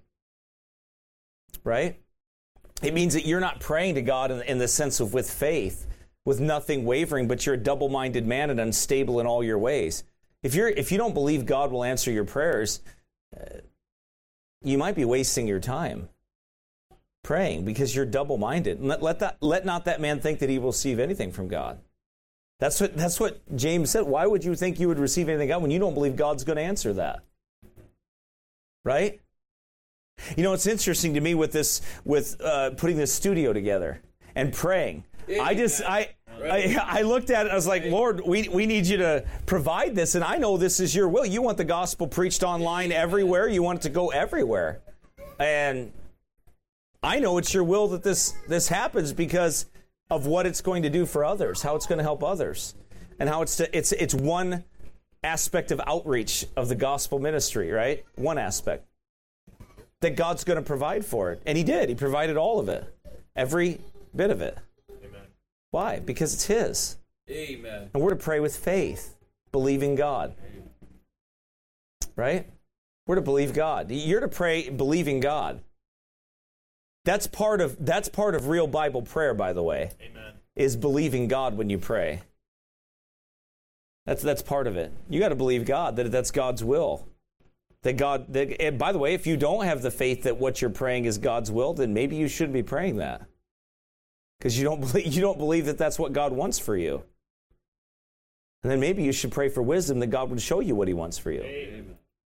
Right? It means that you're not praying to God in, in the sense of with faith, with nothing wavering, but you're a double-minded man and unstable in all your ways. If you're if you don't believe God will answer your prayers, uh, you might be wasting your time praying, because you're double-minded. Let, let that let not that man think that he will receive anything from God. That's what that's what James said. Why would you think you would receive anything from God when you don't believe God's going to answer that? Right? You know, it's interesting to me with this, with uh, putting this studio together and praying. Yeah, I just I, right. I I looked at it. I was like, Lord, we we need you to provide this, and I know this is your will. You want the gospel preached online everywhere. You want it to go everywhere, and I know it's your will that this this happens because of what it's going to do for others, how it's going to help others, and how it's to, it's it's one aspect of outreach of the gospel ministry, right? One aspect that God's going to provide for it, and He did. He provided all of it, every bit of it. Amen. Why? Because it's His. Amen. And we're to pray with faith, believing God. Right? We're to believe God. You're to pray believing God. That's part of that's part of real Bible prayer, by the way. Amen. Is believing God when you pray. That's that's part of it. You got to believe God, that that's God's will. That God that, and by the way, if you don't have the faith that what you're praying is God's will, then maybe you shouldn't be praying that. Because you don't believe you don't believe that that's what God wants for you. And then maybe you should pray for wisdom that God would show you what He wants for you. Amen.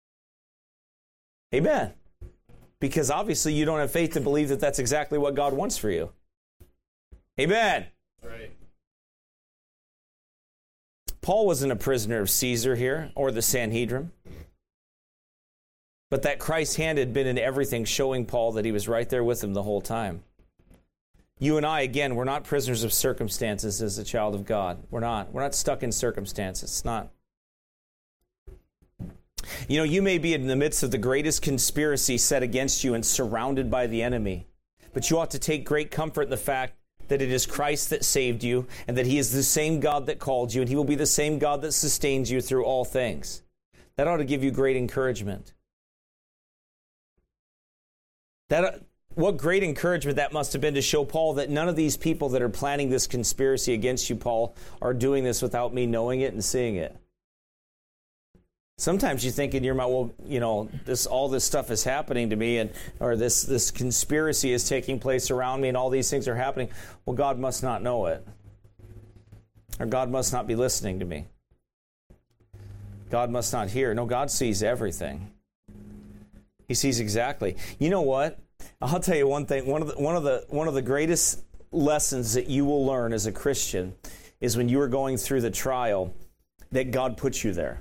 Amen. Because obviously you don't have faith to believe that that's exactly what God wants for you. Amen. Right. Paul wasn't a prisoner of Caesar here, or the Sanhedrin. But that Christ's hand had been in everything, showing Paul that He was right there with him the whole time. You and I, again, we're not prisoners of circumstances as a child of God. We're not. We're not stuck in circumstances. It's not. You know, you may be in the midst of the greatest conspiracy set against you and surrounded by the enemy. But you ought to take great comfort in the fact that it is Christ that saved you, and that He is the same God that called you, and He will be the same God that sustains you through all things. That ought to give you great encouragement. That, what great encouragement that must have been to show Paul that none of these people that are planning this conspiracy against you, Paul, are doing this without me knowing it and seeing it. Sometimes you think in your mind, well, you know, this all this stuff is happening to me, and or this this conspiracy is taking place around me, and all these things are happening. Well, God must not know it, or God must not be listening to me. God must not hear. No, God sees everything. He sees exactly. You know what? I'll tell you one thing. One of the one of the one of the greatest lessons that you will learn as a Christian is when you are going through the trial that God puts you there.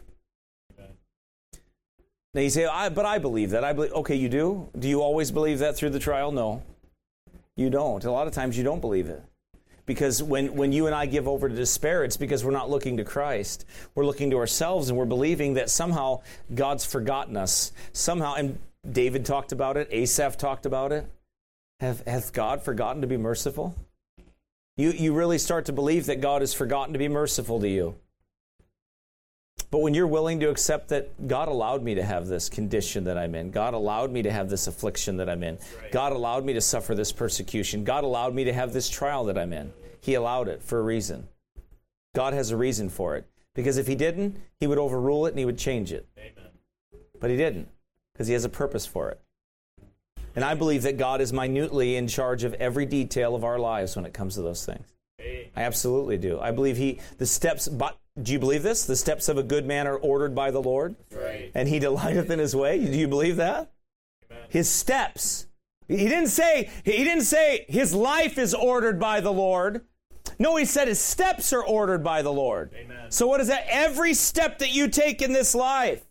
Now you say, I, but I believe that. I believe. Okay, you do? Do you always believe that through the trial? No, you don't. A lot of times you don't believe it. Because when, when you and I give over to despair, it's because we're not looking to Christ. We're looking to ourselves, and we're believing that somehow God's forgotten us. Somehow, and David talked about it. Asaph talked about it. Have, has God forgotten to be merciful? You, you really start to believe that God has forgotten to be merciful to you. But when you're willing to accept that God allowed me to have this condition that I'm in, God allowed me to have this affliction that I'm in,
Right.
God allowed me to suffer this persecution, God allowed me to have this trial that I'm in. He allowed it for a reason. God has a reason for it. Because if he didn't, he would overrule it and he would change it.
Amen.
But he didn't, because he has a purpose for it. And I believe that God is minutely in charge of every detail of our lives when it comes to those things.
Amen.
I absolutely do. I believe he, the steps, but do you believe this? The steps of a good man are ordered by the Lord,
Right.
and he delighteth in his way. Do you believe that?
Amen.
His steps. He didn't say, he didn't say his life is ordered by the Lord. No, he said his steps are ordered by the Lord.
Amen.
So what is that? Every step that you take in this life,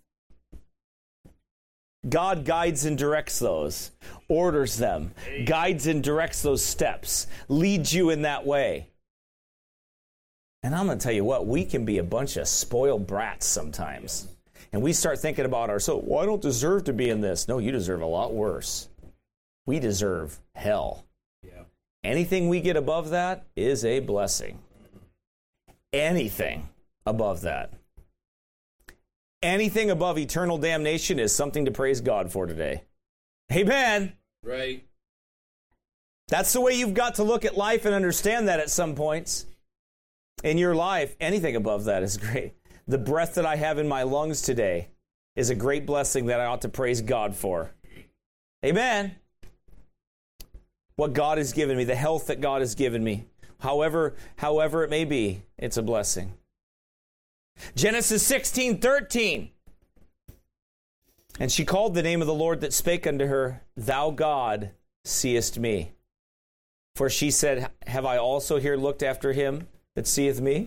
God guides and directs those, orders them, guides and directs those steps, leads you in that way. And I'm going to tell you what, we can be a bunch of spoiled brats sometimes. And we start thinking about ourselves, well, I don't deserve to be in this. No, you deserve a lot worse. We deserve hell.
Yeah.
Anything we get above that is a blessing. Anything above that. Anything above eternal damnation is something to praise God for today. Amen.
Right.
That's the way you've got to look at life and understand that at some points. In your life, anything above that is great. The breath that I have in my lungs today is a great blessing that I ought to praise God for. Amen. What God has given me, the health that God has given me, however, however it may be, it's a blessing. Genesis sixteen thirteen. And she called the name of the Lord that spake unto her, Thou God seest me. For she said, Have I also here looked after him that seeth me?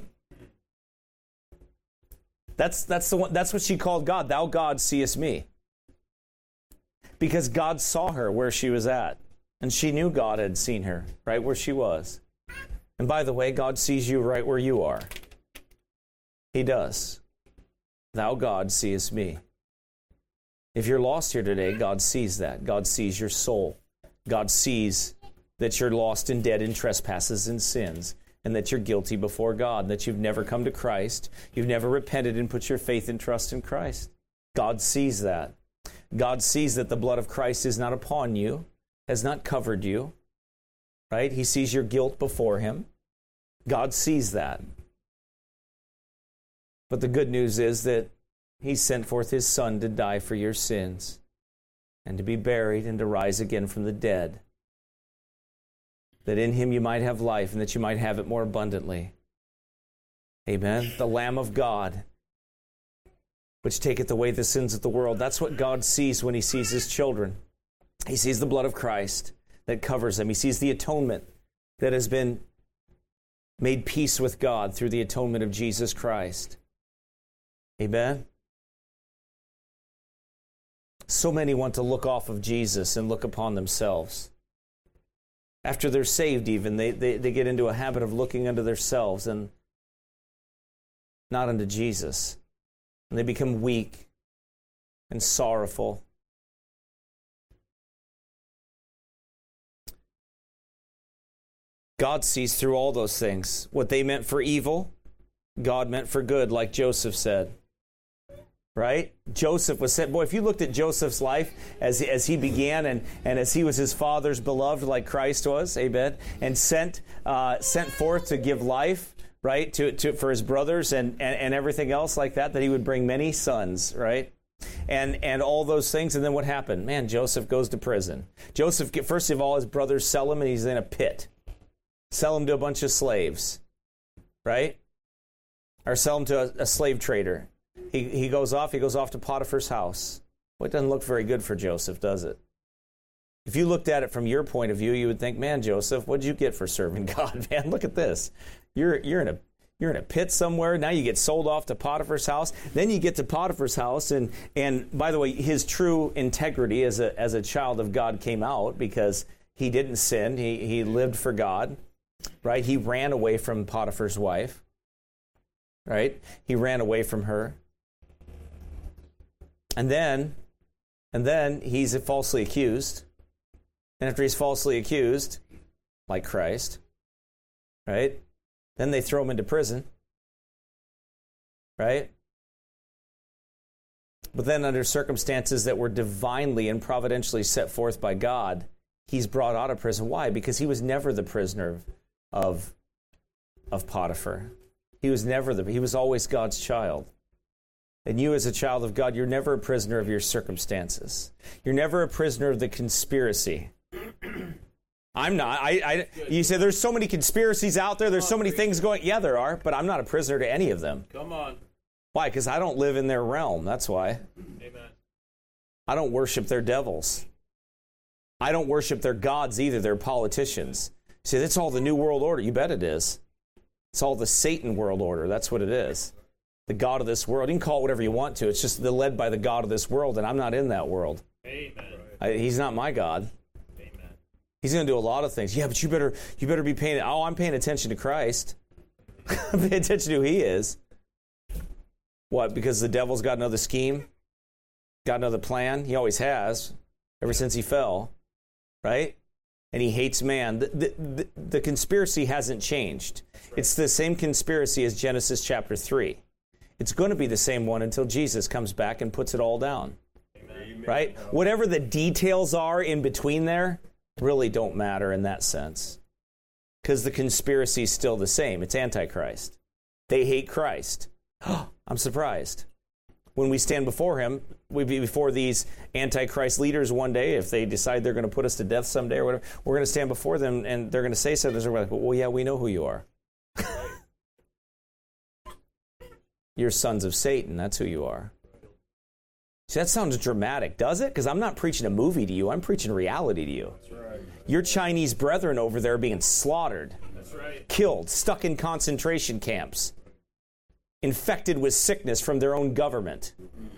That's that's the one, that's what she called God. Thou God seest me. Because God saw her where she was at. And she knew God had seen her right where she was. And by the way, God sees you right where you are. He does. Thou God seest me. If you're lost here today, God sees that. God sees your soul. God sees that you're lost and dead in trespasses and sins, and that you're guilty before God, and that you've never come to Christ. You've never repented and put your faith and trust in Christ. God sees that. God sees that the blood of Christ is not upon you, has not covered you, right? He sees your guilt before him. God sees that. But the good news is that he sent forth his Son to die for your sins and to be buried and to rise again from the dead, that in him you might have life and that you might have it more abundantly. Amen. The Lamb of God, which taketh away the sins of the world. That's what God sees when he sees his children. He sees the blood of Christ that covers them. He sees the atonement that has been made peace with God through the atonement of Jesus Christ. Amen. So many want to look off of Jesus and look upon themselves. After they're saved even, they, they, they get into a habit of looking unto themselves and not unto Jesus. And they become weak and sorrowful. God sees through all those things. What they meant for evil, God meant for good, like Joseph said. Right? Joseph was sent. Boy, if you looked at Joseph's life as, as he began and, and as he was his father's beloved like Christ was, amen, and sent uh, sent forth to give life, right, to, to for his brothers and, and, and everything else like that, that he would bring many sons, right? And and all those things. And then what happened? Man, Joseph goes to prison. Joseph, first of all, his brothers sell him and he's in a pit. Sell him to a bunch of slaves, right? Or sell him to a, a slave trader. He he goes off, he goes off to Potiphar's house. Well, it doesn't look very good for Joseph, does it? If you looked at it from your point of view, you would think, man, Joseph, what'd you get for serving God, man? Look at this. You're you're in a you're in a pit somewhere. Now you get sold off to Potiphar's house. Then you get to Potiphar's house, and and by the way, his true integrity as a as a child of God came out because he didn't sin. He he lived for God, right? He ran away from Potiphar's wife, right? He ran away from her. And then And then he's falsely accused. And after he's falsely accused, like Christ, right? Then they throw him into prison, right? But then under circumstances that were divinely and providentially set forth by God, he's brought out of prison. Why? Because he was never the prisoner of, of Potiphar. He was never the, he was always God's child. And you as a child of God, you're never a prisoner of your circumstances. You're never a prisoner of the conspiracy. I'm not. I, I, you say there's so many conspiracies out there. There's so many things going. Yeah, there are, but I'm not a prisoner to any of them.
Come on.
Why? Because I don't live in their realm. That's why.
Amen.
I don't worship their devils. I don't worship their gods either. They're politicians. See, that's all the New World Order. You bet it is. It's all the Satan world order. That's what it is. The God of this world. You can call it whatever you want to. It's just they're led by the God of this world, and I'm not in that world.
Amen.
I, he's not my God.
Amen.
He's going to do a lot of things. Yeah, but you better you better be paying. Oh, I'm paying attention to Christ. I'm paying attention to who he is. What? Because the devil's got another scheme, got another plan. He always has, ever since he fell, right? And he hates man. The, the, the, the conspiracy hasn't changed. Right. It's the same conspiracy as Genesis chapter three. It's going to be the same one until Jesus comes back and puts it all down. Amen. Right? Whatever the details are in between there really don't matter in that sense. Because the conspiracy is still the same. It's Antichrist. They hate Christ. I'm surprised. When we stand before him, we be before these Antichrist leaders one day, if they decide they're going to put us to death someday or whatever, we're going to stand before them and they're going to say something. We're like, well, yeah, we know who you are. You're sons of Satan. That's who you are. See, that sounds dramatic, does it? Because I'm not preaching a movie to you. I'm preaching reality to you.
That's right.
Your Chinese brethren over there are being slaughtered,
That's right.
killed, stuck in concentration camps, infected with sickness from their own government.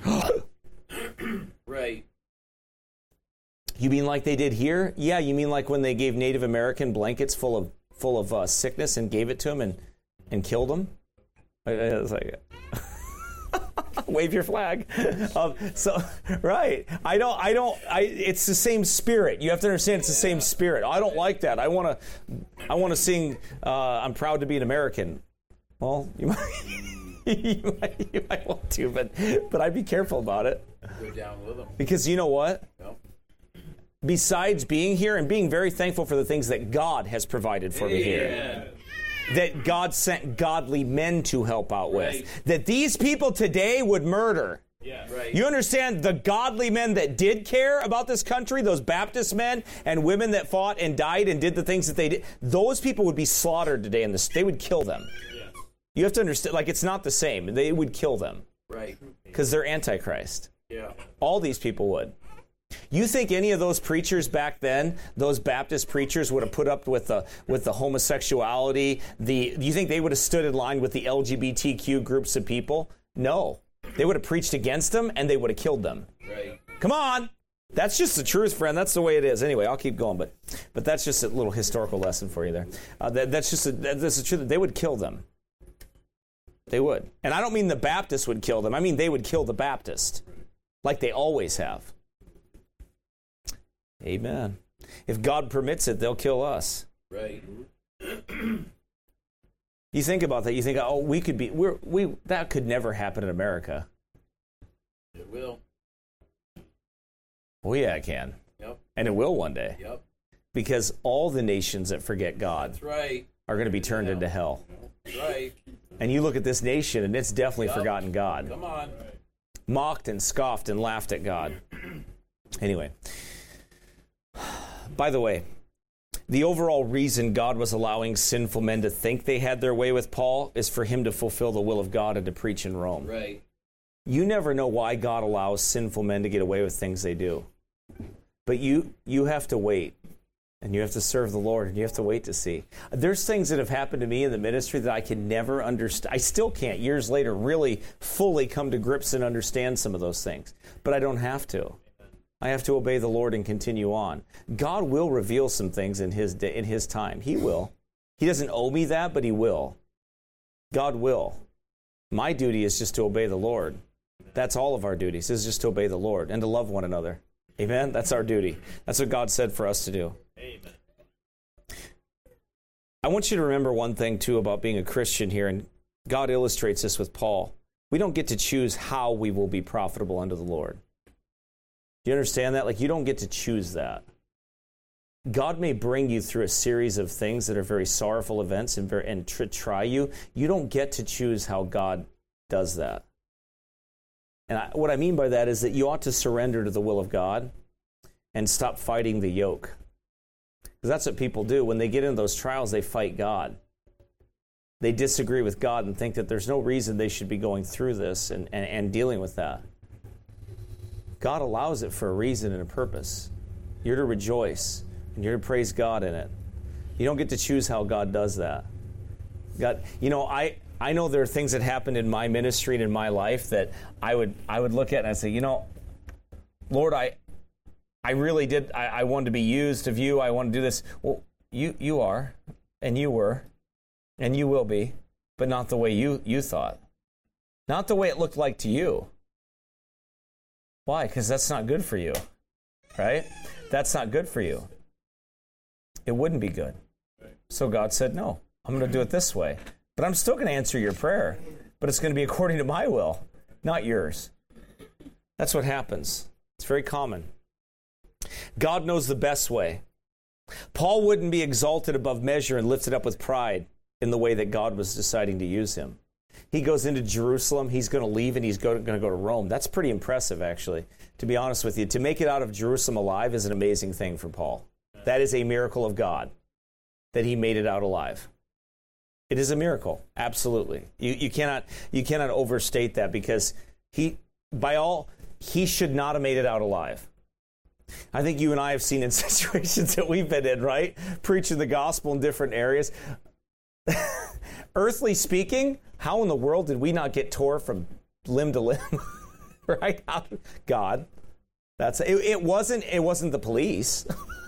Right.
You mean like they did here? Yeah, you mean like when they gave Native American blankets full of full of uh, sickness and gave it to them and, and killed them? I, I was like, wave your flag. Um, so, right. I don't, I don't, I, it's the same spirit. You have to understand it's the same spirit. I don't like that. I want to, I want to sing, uh, I'm proud to be an American. Well, you might, you might, you might want to, but, but I'd be careful about it.
Go down with them.
Because you know what?
Yep.
Besides being here and being very thankful for the things that God has provided for me here.
Yeah.
That God sent godly men to help out with.
Right.
That these people today would murder.
Yeah. Right.
You understand the godly men that did care about this country, those Baptist men and women that fought and died and did the things that they did, those people would be slaughtered today in this. They would kill them.
Yeah.
You have to understand, like, it's not the same. They would kill them.
Right.
Because they're Antichrist.
Yeah.
All these people would. You think any of those preachers back then, those Baptist preachers, would have put up with the with the homosexuality? The you think they would have stood in line with the L G B T Q groups of people? No. They would have preached against them, and they would have killed them.
Right.
Come on. That's just the truth, friend. That's the way it is. Anyway, I'll keep going, but but that's just a little historical lesson for you there. Uh, that, that's just a, that, that's the truth. They would kill them. They would. And I don't mean the Baptists would kill them. I mean they would kill the Baptist, like they always have. Amen. If God permits it, they'll kill us.
Right.
You think about that. You think, oh, we could be, we're, we that could never happen in America.
It will.
Oh, yeah, it can.
Yep.
And it will one day.
Yep.
Because all the nations that forget God
That's right.
are going to be turned
Yeah.
into hell.
That's right.
And you look at this nation, and it's definitely
Yep.
forgotten God.
Come on.
Mocked and scoffed and laughed at God. Anyway. By the way, the overall reason God was allowing sinful men to think they had their way with Paul is for him to fulfill the will of God and to preach in Rome.
Right.
You never know why God allows sinful men to get away with things they do. But you you have to wait, and you have to serve the Lord, and you have to wait to see. There's things that have happened to me in the ministry that I can never understand. I still can't, years later, really fully come to grips and understand some of those things. But I don't have to. I have to obey the Lord and continue on. God will reveal some things in His day, in His time. He will. He doesn't owe me that, but He will. God will. My duty is just to obey the Lord. That's all of our duties, is just to obey the Lord and to love one another. Amen? That's our duty. That's what God said for us to do.
Amen.
I want you to remember one thing, too, about being a Christian here, and God illustrates this with Paul. We don't get to choose how we will be profitable unto the Lord. Do you understand that? Like, you don't get to choose that. God may bring you through a series of things that are very sorrowful events and, very, and tr- try you. You don't get to choose how God does that. And I, what I mean by that is that you ought to surrender to the will of God and stop fighting the yoke. Because that's what people do. When they get into those trials, they fight God. They disagree with God and think that there's no reason they should be going through this and, and, and dealing with that. God allows it for a reason and a purpose. You're to rejoice, and you're to praise God in it. You don't get to choose how God does that. God, you know, I... I know there are things that happened in my ministry and in my life that I would I would look at and I'd say, you know, Lord, I I really did, I, I wanted to be used of you, I want to do this. Well, you you are, and you were, and you will be, but not the way you, you thought. Not the way it looked like to you. Why? Because that's not good for you, right? That's not good for you. It wouldn't be good. So God said, no, I'm going to do it this way. But I'm still going to answer your prayer, but it's going to be according to my will, not yours. That's what happens. It's very common. God knows the best way. Paul wouldn't be exalted above measure and lifted up with pride in the way that God was deciding to use him. He goes into Jerusalem, he's going to leave, and he's going to go to Rome. That's pretty impressive, actually, to be honest with you. To make it out of Jerusalem alive is an amazing thing for Paul. That is a miracle of God, that he made it out alive. It is a miracle, absolutely. You you cannot you cannot overstate that, because he, by all, he should not have made it out alive. I think you and I have seen in situations that we've been in, right? Preaching the gospel in different areas. Earthly speaking, how in the world did we not get tore from limb to limb? Right? How, God. That's it, it wasn't it wasn't the police.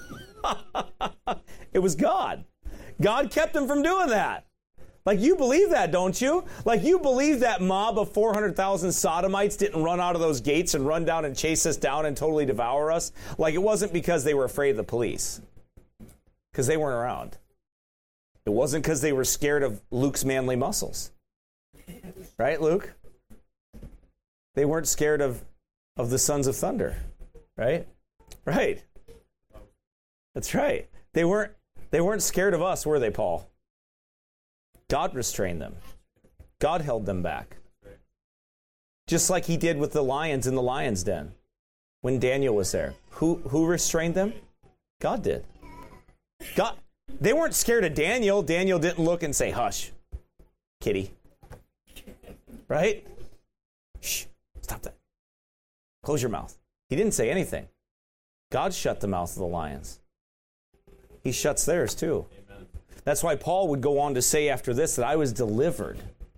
It was God. God kept him from doing that. Like, you believe that, don't you? Like, you believe that mob of four hundred thousand sodomites didn't run out of those gates and run down and chase us down and totally devour us? Like, it wasn't because they were afraid of the police, because they weren't around. It wasn't because they were scared of Luke's manly muscles. Right, Luke? They weren't scared of, of the sons of thunder. Right? Right. That's right. They weren't, they weren't scared of us, were they, Paul? God restrained them. God held them back. Just like he did with the lions in the lion's den when Daniel was there. Who who restrained them? God did. God. They weren't scared of Daniel. Daniel didn't look and say, hush, kitty. Right? Shh, stop that. Close your mouth. He didn't say anything. God shut the mouth of the lions. He shuts theirs too. That's why Paul would go on to say after this that I was delivered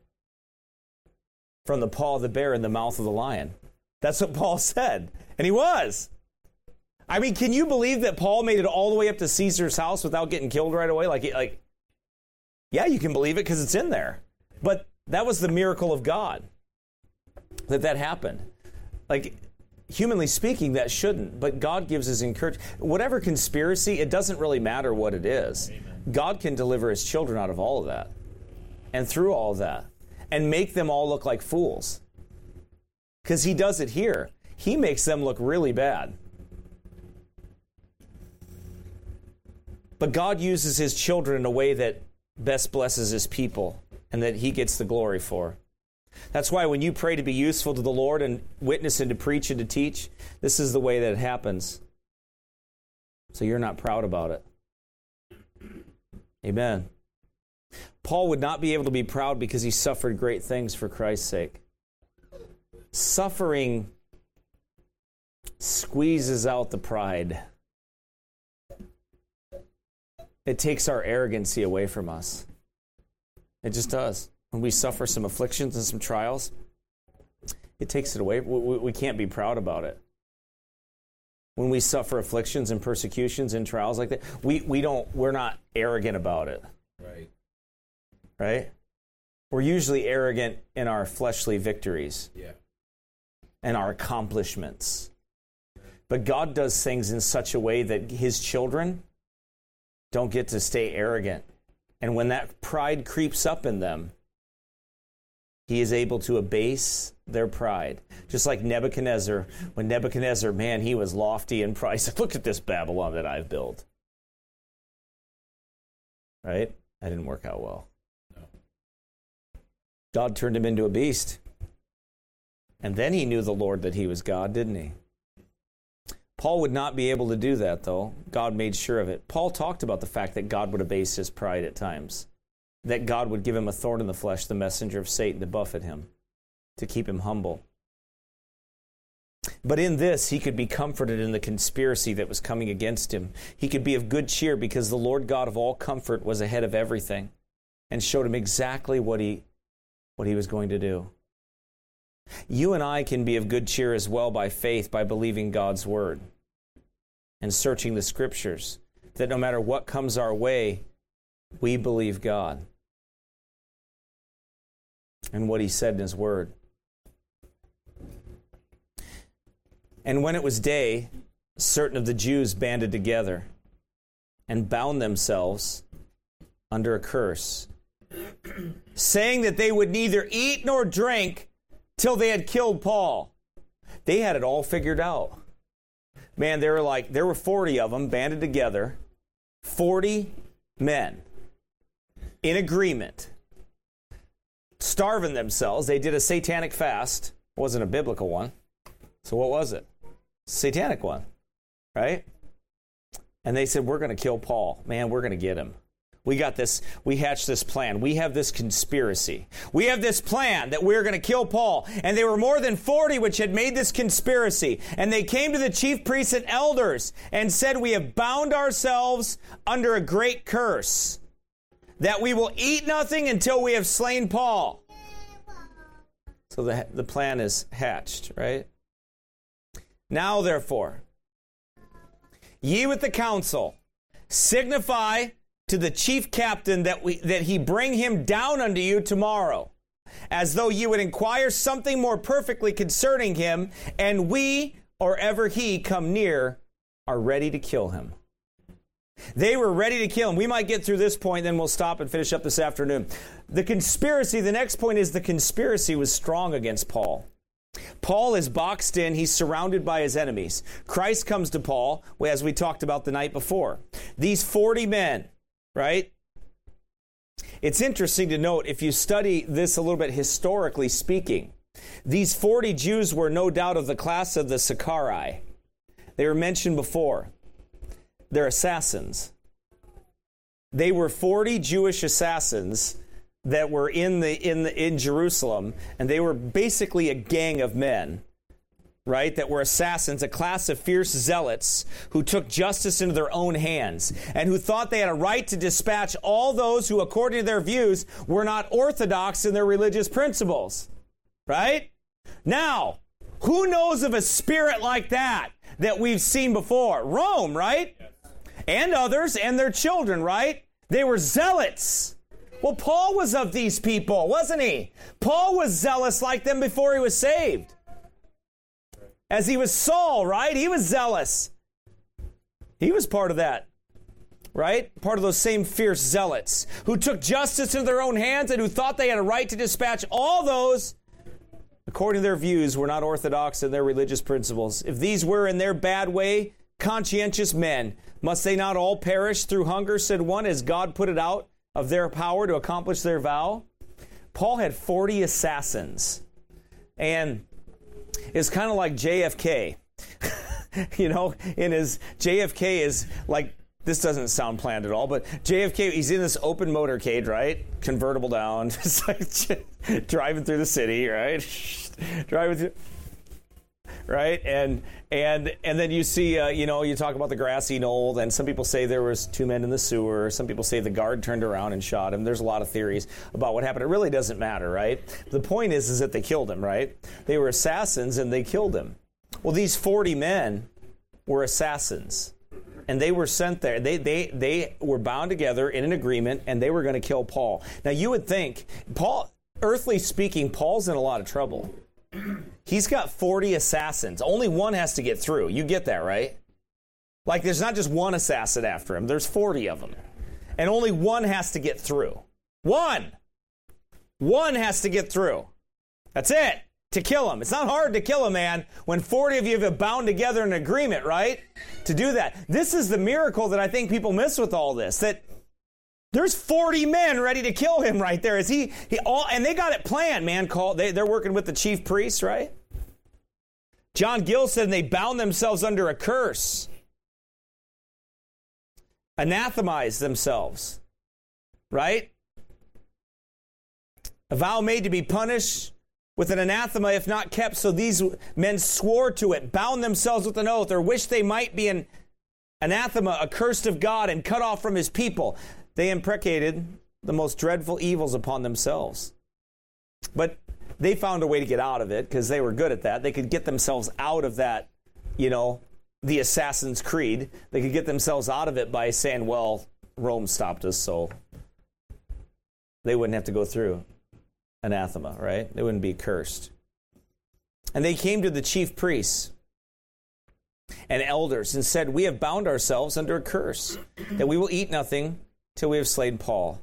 from the paw of the bear and the mouth of the lion. That's what Paul said. And he was. I mean, can you believe that Paul made it all the way up to Caesar's house without getting killed right away? Like, like, yeah, you can believe it because it's in there. But that was the miracle of God, that that happened. Like, humanly speaking, that shouldn't. But God gives his encouragement. Whatever conspiracy, it doesn't really matter what it is. Amen. God can deliver his children out of all of that and through all of that and make them all look like fools. Because he does it here. He makes them look really bad. But God uses his children in a way that best blesses his people and that he gets the glory for. That's why when you pray to be useful to the Lord and witness and to preach and to teach, this is the way that it happens. So you're not proud about it. Amen. Paul would not be able to be proud because he suffered great things for Christ's sake. Suffering squeezes out the pride. It takes our arrogancy away from us. It just does. When we suffer some afflictions and some trials, it takes it away. We, we can't be proud about it. When we suffer afflictions and persecutions and trials like that, we, we don't, we're not arrogant about it.
Right.
Right? We're usually arrogant in our fleshly victories.
Yeah.
and our accomplishments. But God does things in such a way that his children don't get to stay arrogant. And when that pride creeps up in them, he is able to abase their pride. Just like Nebuchadnezzar, when Nebuchadnezzar, man, he was lofty in pride. He said, look at this Babylon that I've built. Right? That didn't work out well.
No.
God turned him into a beast. And then he knew the Lord that he was God, didn't he? Paul would not be able to do that, though. God made sure of it. Paul talked about the fact that God would abase his pride at times, that God would give him a thorn in the flesh, the messenger of Satan, to buffet him, to keep him humble. But in this, he could be comforted in the conspiracy that was coming against him. He could be of good cheer because the Lord God of all comfort was ahead of everything and showed him exactly what he, what he was going to do. You and I can be of good cheer as well by faith, by believing God's word and searching the scriptures, that no matter what comes our way, we believe God and what he said in his word. And when it was day, certain of the Jews banded together and bound themselves under a curse, saying that they would neither eat nor drink till they had killed Paul. They had it all figured out. Man, there were like, there were forty of them banded together, forty men in agreement, starving themselves. They did a satanic fast. It wasn't a biblical one. So what was it? Satanic one, right? And they said, we're going to kill Paul. Man, we're going to get him. We got this, we hatched this plan. We have this conspiracy. We have this plan that we're going to kill Paul. And there were more than forty which had made this conspiracy. And they came to the chief priests and elders and said, we have bound ourselves under a great curse, that we will eat nothing until we have slain Paul. So the, the plan is hatched, right? Now, therefore, ye with the council, signify to the chief captain that we that he bring him down unto you tomorrow, as though you would inquire something more perfectly concerning him, and we, or ever he come near, are ready to kill him. They were ready to kill him. We might get through this point, then we'll stop and finish up this afternoon. The conspiracy, the next point is the conspiracy was strong against Paul. Paul is boxed in. He's surrounded by his enemies. Christ comes to Paul, as we talked about the night before. These forty men, right? It's interesting to note, if you study this a little bit historically speaking, these forty Jews were no doubt of the class of the Sicarii. They were mentioned before. They're assassins. They were forty Jewish assassins that were in the in the in Jerusalem, and they were basically a gang of men, right, that were assassins, a class of fierce zealots who took justice into their own hands and who thought they had a right to dispatch all those who, according to their views, were not orthodox in their religious principles, right? Now, who knows of a spirit like that that we've seen before? Rome, right? And others and their children, right? They were zealots. Well, Paul was of these people, wasn't he? Paul was zealous like them before he was saved. As he was Saul, right? He was zealous. He was part of that, right? Part of those same fierce zealots who took justice into their own hands and who thought they had a right to dispatch all those, according to their views, were not orthodox in their religious principles. If these were in their bad way conscientious men, must they not all perish through hunger, said one, as God put it out of their power to accomplish their vow? Paul had forty assassins. And it's kind of like J F K. You know, in his, J F K is like, this doesn't sound planned at all, but J F K, he's in this open motorcade, right? Convertible down, just like driving through the city, right? Driving through, right? And and and then you see, uh, you know, you talk about the grassy knoll, and some people say there was two men in the sewer. Some people say the guard turned around and shot him. There's a lot of theories about what happened. It really doesn't matter, right? The point is, is that they killed him, right? They were assassins, and they killed him. Well, these forty men were assassins, and they were sent there. They they they were bound together in an agreement, and they were going to kill Paul. Now, you would think, Paul, earthly speaking, Paul's in a lot of trouble. He's got forty assassins. Only one has to get through. You get that, right? Like, there's not just one assassin after him. There's forty of them. And only one has to get through. One! One has to get through. That's it. To kill him. It's not hard to kill a man when forty of you have bound together in agreement, right? To do that. This is the miracle that I think people miss with all this. That there's forty men ready to kill him right there. Is he, he all, and they got it planned, man. Call, they, they're working with the chief priests, right? John Gill said they bound themselves under a curse. Anathemized themselves. Right? A vow made to be punished with an anathema if not kept. So these men swore to it, bound themselves with an oath, or wished they might be an anathema, accursed of God, and cut off from his people. They imprecated the most dreadful evils upon themselves. But they found a way to get out of it because they were good at that. They could get themselves out of that, you know, the Assassin's Creed. They could get themselves out of it by saying, well, Rome stopped us, so they wouldn't have to go through anathema, right? They wouldn't be cursed. And they came to the chief priests and elders and said, we have bound ourselves under a curse, that we will eat nothing till we have slain Paul.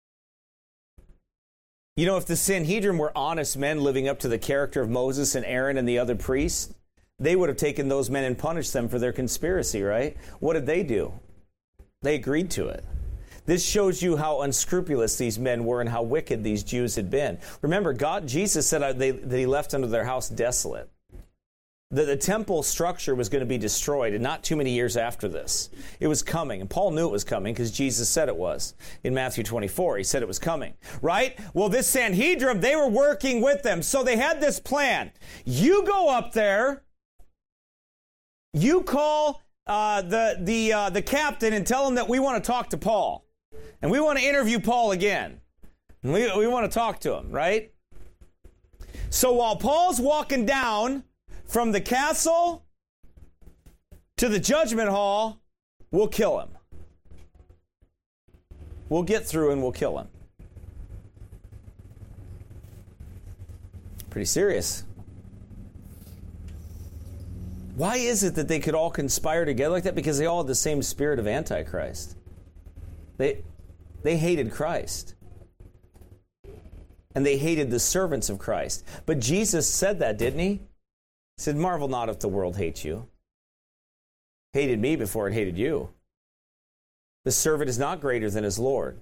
You know, if the Sanhedrin were honest men living up to the character of Moses and Aaron and the other priests, they would have taken those men and punished them for their conspiracy, right? What did they do? They agreed to it. This shows you how unscrupulous these men were and how wicked these Jews had been. Remember, God, Jesus said they, that he left unto their house desolate. The, the temple structure was going to be destroyed, and not too many years after this. It was coming, and Paul knew it was coming because Jesus said it was. In Matthew twenty-four, he said it was coming, right? Well, this Sanhedrin, they were working with them, so they had this plan. You go up there, you call uh, the, the, uh, the captain and tell him that we want to talk to Paul. And we want to interview Paul again. And we, we want to talk to him, right? So while Paul's walking down from the castle to the judgment hall, we'll kill him. We'll get through and we'll kill him. Pretty serious. Why is it that they could all conspire together like that? Because they all had the same spirit of Antichrist. They... They hated Christ. And they hated the servants of Christ. But Jesus said that, didn't he? He said, marvel not if the world hates you. Hated me before it hated you. The servant is not greater than his Lord.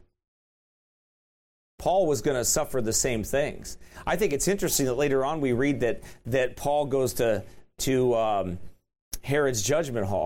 Paul was going to suffer the same things. I think it's interesting that later on we read that, that Paul goes to, to um, Herod's judgment hall.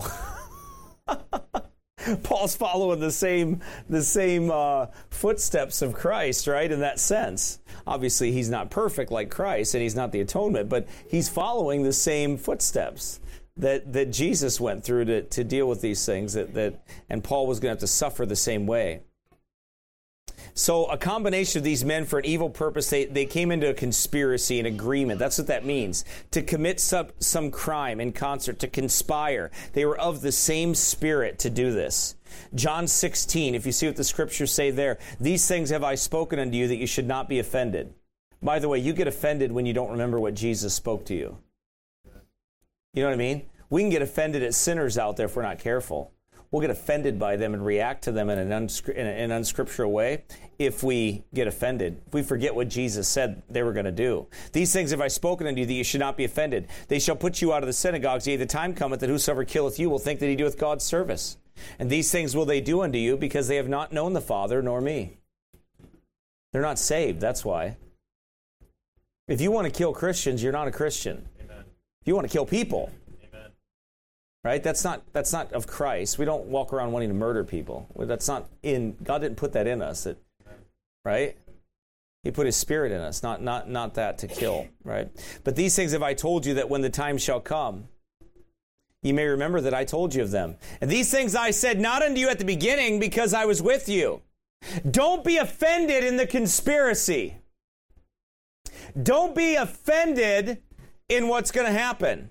Paul's following the same the same uh, footsteps of Christ, right, in that sense. Obviously, he's not perfect like Christ, and he's not the atonement, but he's following the same footsteps that, that Jesus went through to, to deal with these things, that, that and Paul was going to have to suffer the same way. So a combination of these men for an evil purpose, they, they came into a conspiracy, an agreement. That's what that means. To commit some, some crime in concert, to conspire. They were of the same spirit to do this. John sixteen, if you see what the scriptures say there, these things have I spoken unto you that you should not be offended. By the way, you get offended when you don't remember what Jesus spoke to you. You know what I mean? We can get offended at sinners out there if we're not careful. We'll get offended by them and react to them in an, unscri- in an unscriptural way if we get offended. If we forget what Jesus said they were going to do. These things have I spoken unto you that you should not be offended. They shall put you out of the synagogues. Yea, the time cometh that whosoever killeth you will think that he doeth God's service. And these things will they do unto you because they have not known the Father nor me. They're not saved, that's why. If you want to kill Christians, you're not a Christian. Amen. If you want to kill people... Right? That's not that's not of Christ. We don't walk around wanting to murder people. That's not in God didn't put that in us. It, right? He put his spirit in us, not not not that to kill, right? But these things have I told you that when the time shall come, you may remember that I told you of them. And these things I said not unto you at the beginning because I was with you. Don't be offended in the conspiracy. Don't be offended in what's going to happen.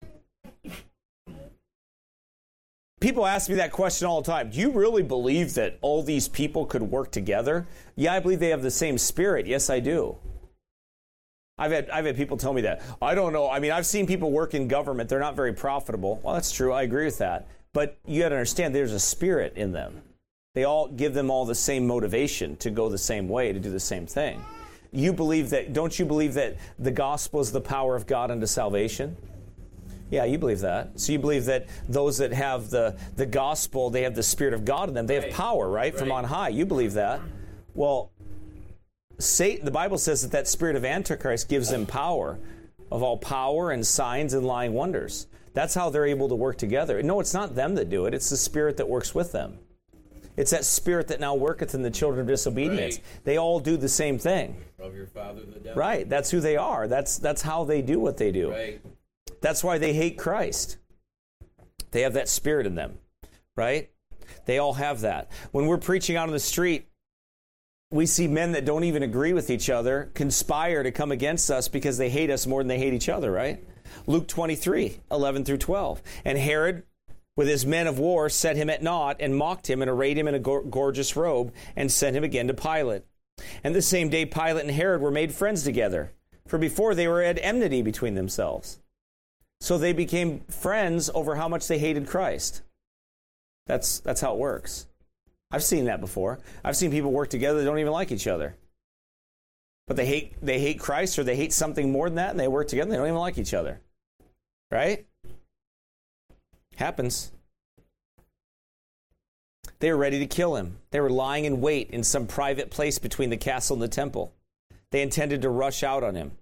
People ask me that question all the time. Do you really believe that all these people could work together? Yeah, I believe they have the same spirit. Yes, I do. I've had I've had people tell me that. I don't know. I mean, I've seen people work in government. They're not very profitable. Well, that's true. I agree with that. But you got to understand there's a spirit in them. They all give them all the same motivation to go the same way, to do the same thing. You believe that, don't you believe that the gospel is the power of God unto salvation? Yeah, you believe that. So you believe that those that have the, the gospel, they have the Spirit of God in them. They have power, right, right, from on high. You believe that. Well, Satan, the Bible says that that spirit of Antichrist gives them power, of all power and signs and lying wonders. That's how they're able to work together. No, it's not them that do it. It's the spirit that works with them. It's that spirit that now worketh in the children of disobedience. Right. They all do the same thing.
Of your father, the devil.
Right. That's who they are. That's that's how they do what they do.
Right.
That's why they hate Christ. They have that spirit in them. Right? They all have that. When we're preaching out on the street, we see men that don't even agree with each other conspire to come against us because they hate us more than they hate each other, right? Luke twenty-three, eleven through twelve. And Herod, with his men of war, set him at naught and mocked him and arrayed him in a go- gorgeous robe and sent him again to Pilate. And the same day Pilate and Herod were made friends together, for before they were at enmity between themselves. So they became friends over how much they hated Christ. That's that's how it works. I've seen that before. I've seen people work together that don't even like each other. But they hate they hate Christ, or they hate something more than that, and they work together and they don't even like each other. Right? Happens. They were ready to kill him. They were lying in wait in some private place between the castle and the temple. They intended to rush out on him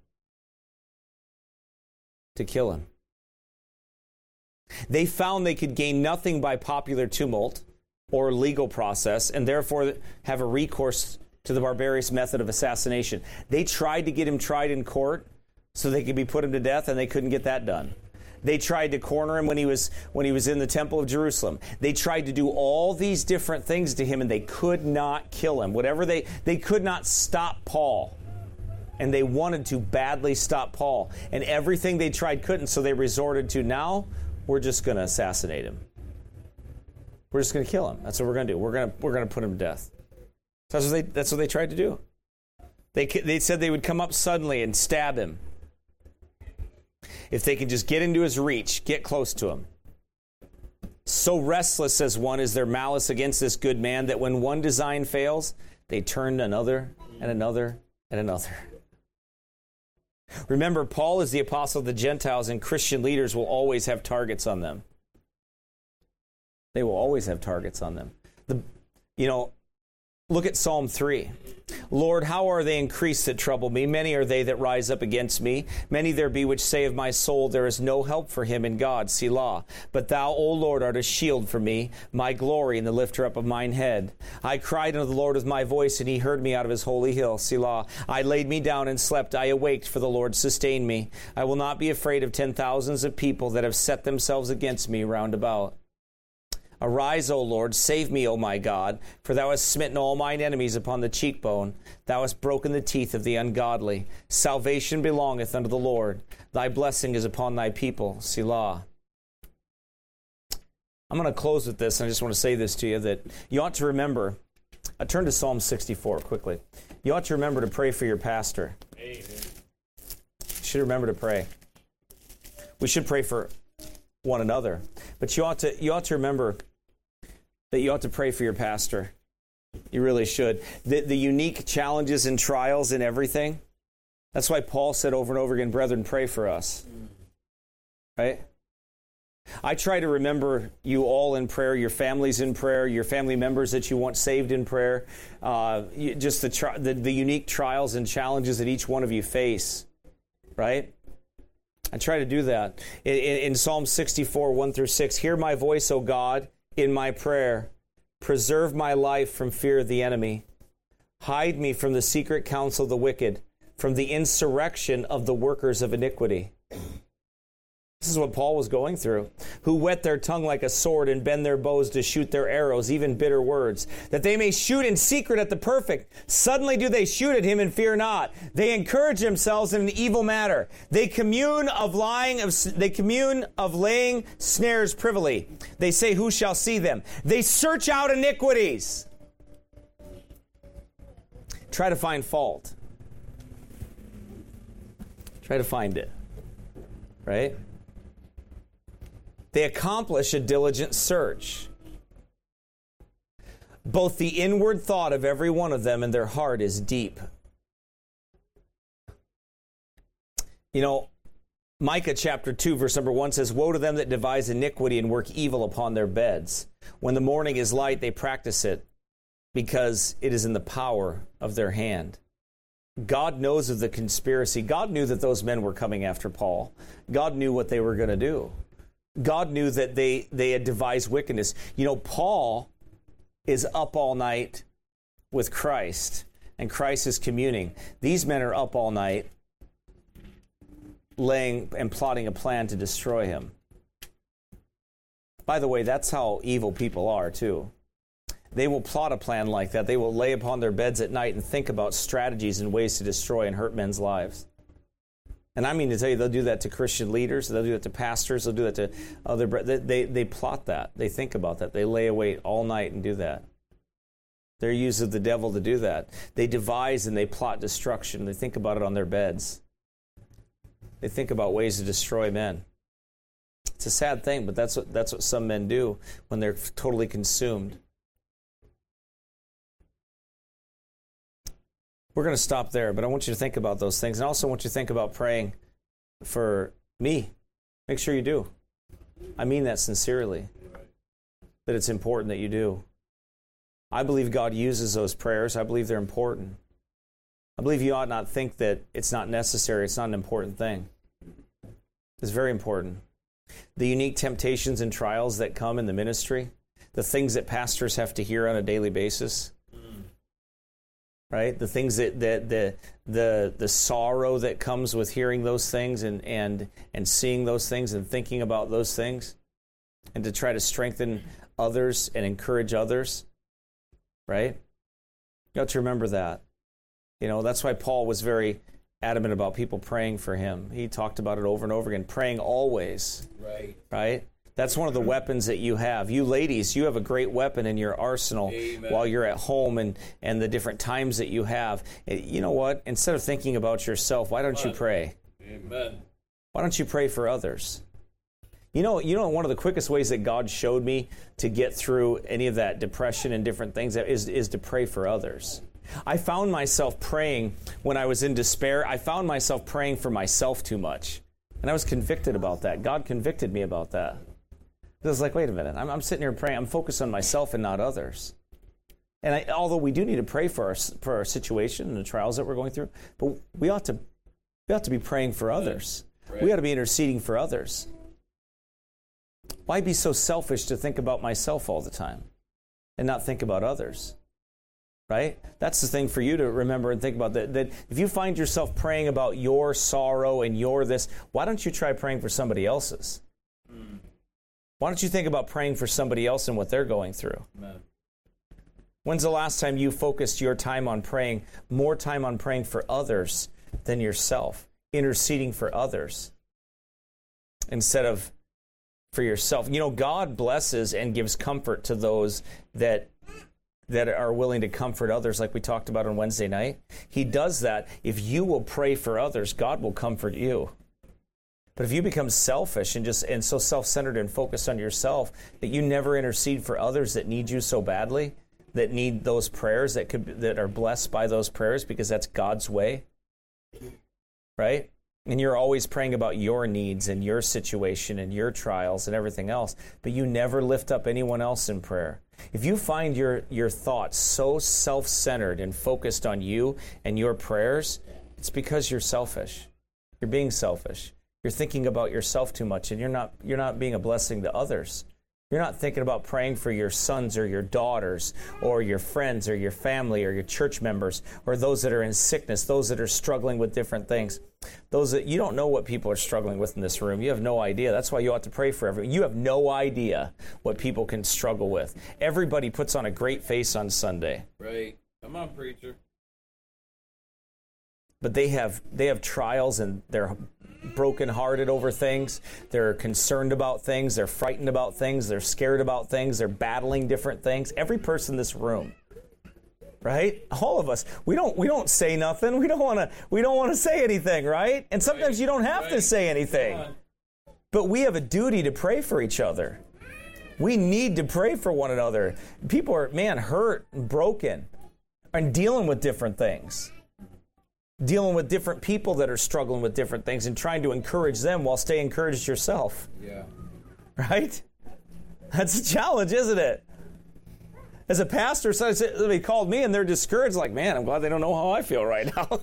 to kill him. They found they could gain nothing by popular tumult or legal process, and therefore have a recourse to the barbarous method of assassination. They tried to get him tried in court so they could be put him to death, and they couldn't get that done. They tried to corner him when he was when he was in the temple of Jerusalem. They tried to do all these different things to him, and they could not kill him. Whatever they they could not stop Paul. And they wanted to badly stop Paul. And everything they tried couldn't, so they resorted to, now we're just going to assassinate him. We're just going to kill him. That's what we're going to do. We're going to we're going to put him to death. That's what they that's what they tried to do. They they said they would come up suddenly and stab him. If they could just get into his reach, get close to him. So restless, says one, is their malice against this good man, that when one design fails, they turn to another and another and another. Remember, Paul is the apostle of the Gentiles, and Christian leaders will always have targets on them. They will always have targets on them. The, you know, look at Psalm three. Lord, how are they increased that trouble me? Many are they that rise up against me. Many there be which say of my soul, there is no help for him in God, Selah. But thou, O Lord, art a shield for me, my glory and the lifter up of mine head. I cried unto the Lord with my voice, and he heard me out of his holy hill, Selah. I laid me down and slept. I awaked, for the Lord sustained me. I will not be afraid of ten thousands of people that have set themselves against me round about. Arise, O Lord, save me, O my God, for thou hast smitten all mine enemies upon the cheekbone. Thou hast broken the teeth of the ungodly. Salvation belongeth unto the Lord. Thy blessing is upon thy people, Selah. I'm going to close with this, and I just want to say this to you, that you ought to remember, I turn to Psalm sixty-four quickly. You ought to remember to pray for your pastor. Amen. You should remember to pray. We should pray for one another. But you ought to you ought to remember that you ought to pray for your pastor. You really should. The, the unique challenges and trials and everything. That's why Paul said over and over again, brethren, pray for us. Right? I try to remember you all in prayer, your families in prayer, your family members that you want saved in prayer, uh, you, just the, tri- the the unique trials and challenges that each one of you face. Right? I try to do that. In, in, in Psalm sixty-four, one through six, hear my voice, O God, in my prayer. Preserve my life from fear of the enemy. Hide me from the secret counsel of the wicked, from the insurrection of the workers of iniquity. This is what Paul was going through. Who whet their tongue like a sword and bend their bows to shoot their arrows, even bitter words, that they may shoot in secret at the perfect. Suddenly do they shoot at him and fear not. They encourage themselves in an evil matter. They commune of lying, of, they commune of laying snares privily. They say, who shall see them? They search out iniquities. Try to find fault. Try to find it. Right? They accomplish a diligent search. Both the inward thought of every one of them and their heart is deep. You know, Micah chapter two, verse number one says, "Woe to them that devise iniquity and work evil upon their beds. When the morning is light, they practice it, because it is in the power of their hand." God knows of the conspiracy. God knew that those men were coming after Paul. God knew what they were going to do. God knew that they, they had devised wickedness. You know, Paul is up all night with Christ, and Christ is communing. These men are up all night laying and plotting a plan to destroy him. By the way, that's how evil people are, too. They will plot a plan like that. They will lay upon their beds at night and think about strategies and ways to destroy and hurt men's lives. And I mean to tell you, they'll do that to Christian leaders. They'll do that to pastors. They'll do that to other... They, they, they plot that. They think about that. They lay awake all night and do that. They're used of the devil to do that. They devise and they plot destruction. They think about it on their beds. They think about ways to destroy men. It's a sad thing, but that's what, that's what some men do when they're totally consumed. We're going to stop there, but I want you to think about those things. And I also want you to think about praying for me. Make sure you do. I mean that sincerely, that it's important that you do. I believe God uses those prayers. I believe they're important. I believe you ought not think that it's not necessary. It's not an important thing. It's very important. The unique temptations and trials that come in the ministry, the things that pastors have to hear on a daily basis, right? The things that, that the the the sorrow that comes with hearing those things and and and seeing those things and thinking about those things, and to try to strengthen others and encourage others, right? You have to remember that. You know, that's why Paul was very adamant about people praying for him. He talked about it over and over again, praying always.
Right.
Right? That's one of the weapons that you have. You ladies, you have a great weapon in your arsenal. Amen. While you're at home and, and the different times that you have. You know what? Instead of thinking about yourself, why don't you pray?
Amen.
Why don't you pray for others? You know, you know, one of the quickest ways that God showed me to get through any of that depression and different things is, is to pray for others. I found myself praying when I was in despair. I found myself praying for myself too much. And I was convicted about that. God convicted me about that. I was like, wait a minute, I'm, I'm sitting here praying. I'm focused on myself and not others. And I, although we do need to pray for our for our situation and the trials that we're going through, but we ought to we ought to be praying for others. Right. We ought to be interceding for others. Why be so selfish to think about myself all the time and not think about others? Right? That's the thing for you to remember and think about, that, that if you find yourself praying about your sorrow and your this, why don't you try praying for somebody else's? Mm. Why don't you think about praying for somebody else and what they're going through? Amen. When's the last time you focused your time on praying, more time on praying for others than yourself, interceding for others instead of for yourself? You know, God blesses and gives comfort to those that that are willing to comfort others, like we talked about on Wednesday night. He does that. If you will pray for others, God will comfort you. But if you become selfish and just and so self-centered and focused on yourself that you never intercede for others that need you so badly, that need those prayers, that could that are blessed by those prayers because that's God's way, right? And you're always praying about your needs and your situation and your trials and everything else, but you never lift up anyone else in prayer. If you find your, your thoughts so self-centered and focused on you and your prayers, it's because you're selfish. You're being selfish. You're thinking about yourself too much, and you're not you're not being a blessing to others. You're not thinking about praying for your sons or your daughters or your friends or your family or your church members or those that are in sickness, those that are struggling with different things. Those that you don't know what people are struggling with in this room. You have no idea. That's why you ought to pray for everyone. You have no idea what people can struggle with. Everybody puts on a great face on Sunday.
Right. Come on, preacher.
But they have they have trials and they're brokenhearted over things. They're concerned about things. They're frightened about things. They're scared about things. They're battling different things. Every person in this room, right? All of us. We don't we don't say nothing. We don't want to we don't want to say anything, right? And sometimes
Right.
you don't have
Right.
to say anything.
Come on.
But we have a duty to pray for each other. We need to pray for one another. People are, man, hurt and broken and dealing with different things. Dealing with different people that are struggling with different things and trying to encourage them while stay encouraged yourself.
Yeah.
Right? That's a challenge, isn't it? As a pastor, somebody called me and they're discouraged, like, man, I'm glad they don't know how I feel right now.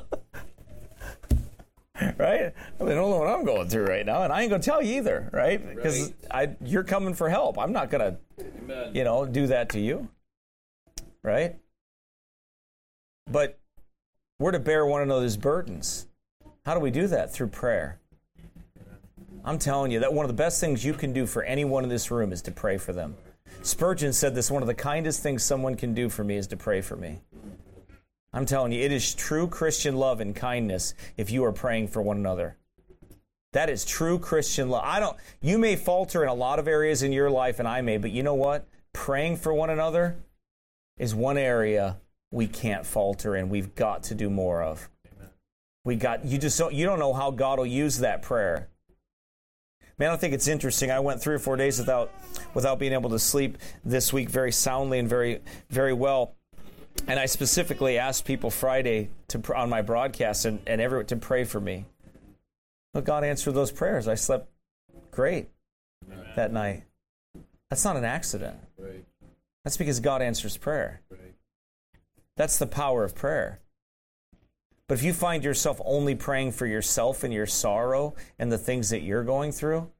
Right? They don't know what I'm going through right now, and I ain't going to tell you either, right? Because
Right.
I, you're coming for help. I'm not going to,
Amen.
you know, do that to you, right? But we're to bear one another's burdens. How do we do that? Through prayer. I'm telling you that one of the best things you can do for anyone in this room is to pray for them. Spurgeon said this, one of the kindest things someone can do for me is to pray for me. I'm telling you, it is true Christian love and kindness if you are praying for one another. That is true Christian love. I don't, you may falter in a lot of areas in your life, and I may, but you know what? Praying for one another is one area we can't falter in. We've got to do more of. We got, you just don't, you don't know how God will use that prayer. Man, I think it's interesting. I went three or four days without without being able to sleep this week very soundly and very, very well. And I specifically asked people Friday to on my broadcast and, and everyone to pray for me. But God answered those prayers. I slept great that night. That's not an accident.
Right.
That's because God answers prayer.
Right.
That's the power of prayer. But if you find yourself only praying for yourself and your sorrow and the things that you're going through,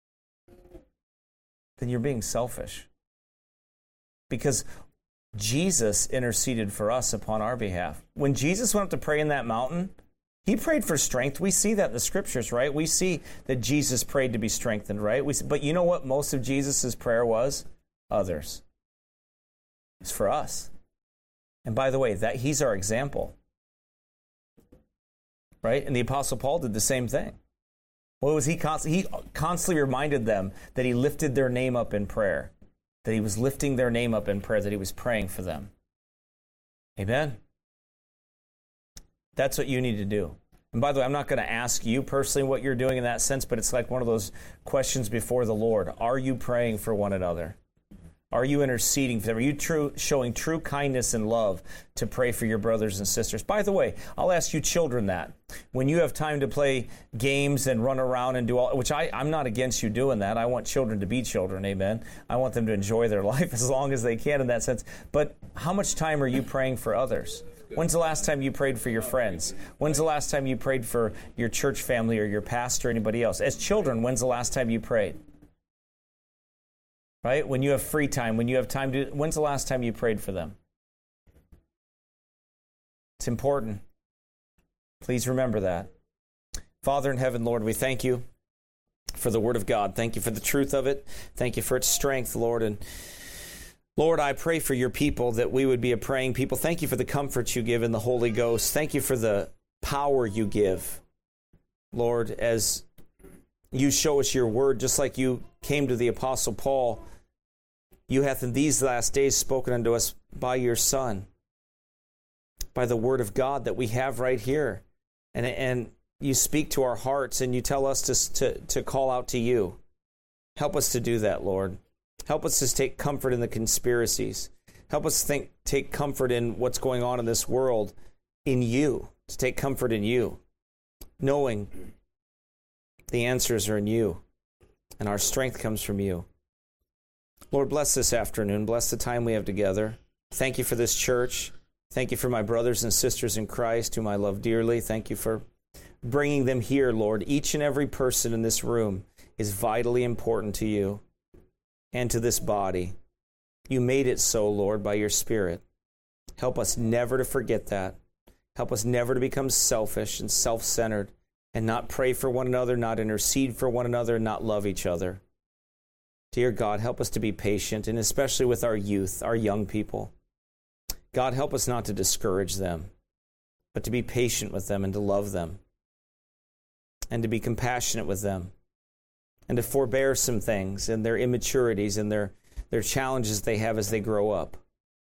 then you're being selfish. Because Jesus interceded for us upon our behalf. When Jesus went up to pray in that mountain, he prayed for strength. We see that in the scriptures, right? We see that Jesus prayed to be strengthened, right? We see, but you know what most of Jesus' prayer was? Others. It's for us. And by the way, that he's our example. Right? And the Apostle Paul did the same thing. What was he constantly? He constantly reminded them that he lifted their name up in prayer. That he was lifting their name up in prayer, that he was praying for them. Amen? That's what you need to do. And by the way, I'm not going to ask you personally what you're doing in that sense, but it's like one of those questions before the Lord. Are you praying for one another? Are you interceding for them? Are you true, showing true kindness and love to pray for your brothers and sisters? By the way, I'll ask you children that. When you have time to play games and run around and do all, which I, I'm not against you doing that. I want children to be children, amen? I want them to enjoy their life as long as they can in that sense. But how much time are you praying for others? When's the last time you prayed for your friends? When's the last time you prayed for your church family or your pastor or anybody else? As children, when's the last time you prayed? Right? When you have free time, when you have time to, when's the last time you prayed for them? It's important. Please remember that. Father in heaven, Lord, we thank you for the word of God. Thank you for the truth of it. Thank you for its strength, Lord. And Lord, I pray for your people that we would be a praying people. Thank you for the comfort you give in the Holy Ghost. Thank you for the power you give, Lord, as you show us your word, just like you came to the Apostle Paul. You hath in these last days spoken unto us by your Son, by the word of God that we have right here. And, and you speak to our hearts and you tell us to, to, to call out to you. Help us to do that, Lord. Help us to take comfort in the conspiracies. Help us think, take comfort in what's going on in this world in you, to take comfort in you, knowing the answers are in you and our strength comes from you. Lord, bless this afternoon. Bless the time we have together. Thank you for this church. Thank you for my brothers and sisters in Christ whom I love dearly. Thank you for bringing them here, Lord. Each and every person in this room is vitally important to you and to this body. You made it so, Lord, by your Spirit. Help us never to forget that. Help us never to become selfish and self-centered and not pray for one another, not intercede for one another, and not love each other. Dear God, help us to be patient, and especially with our youth, our young people. God, help us not to discourage them, but to be patient with them and to love them, and to be compassionate with them, and to forbear some things and their immaturities and their, their challenges they have as they grow up.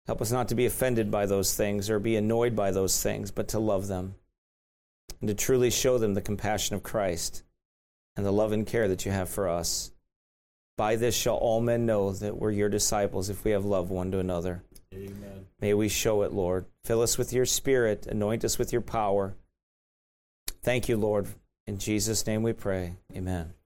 Help us not to be offended by those things or be annoyed by those things, but to love them and to truly show them the compassion of Christ and the love and care that you have for us. By this shall all men know that we're your disciples, if we have love one to another.
Amen.
May we show it, Lord. Fill us with your Spirit. Anoint us with your power. Thank you, Lord. In Jesus' name we pray. Amen.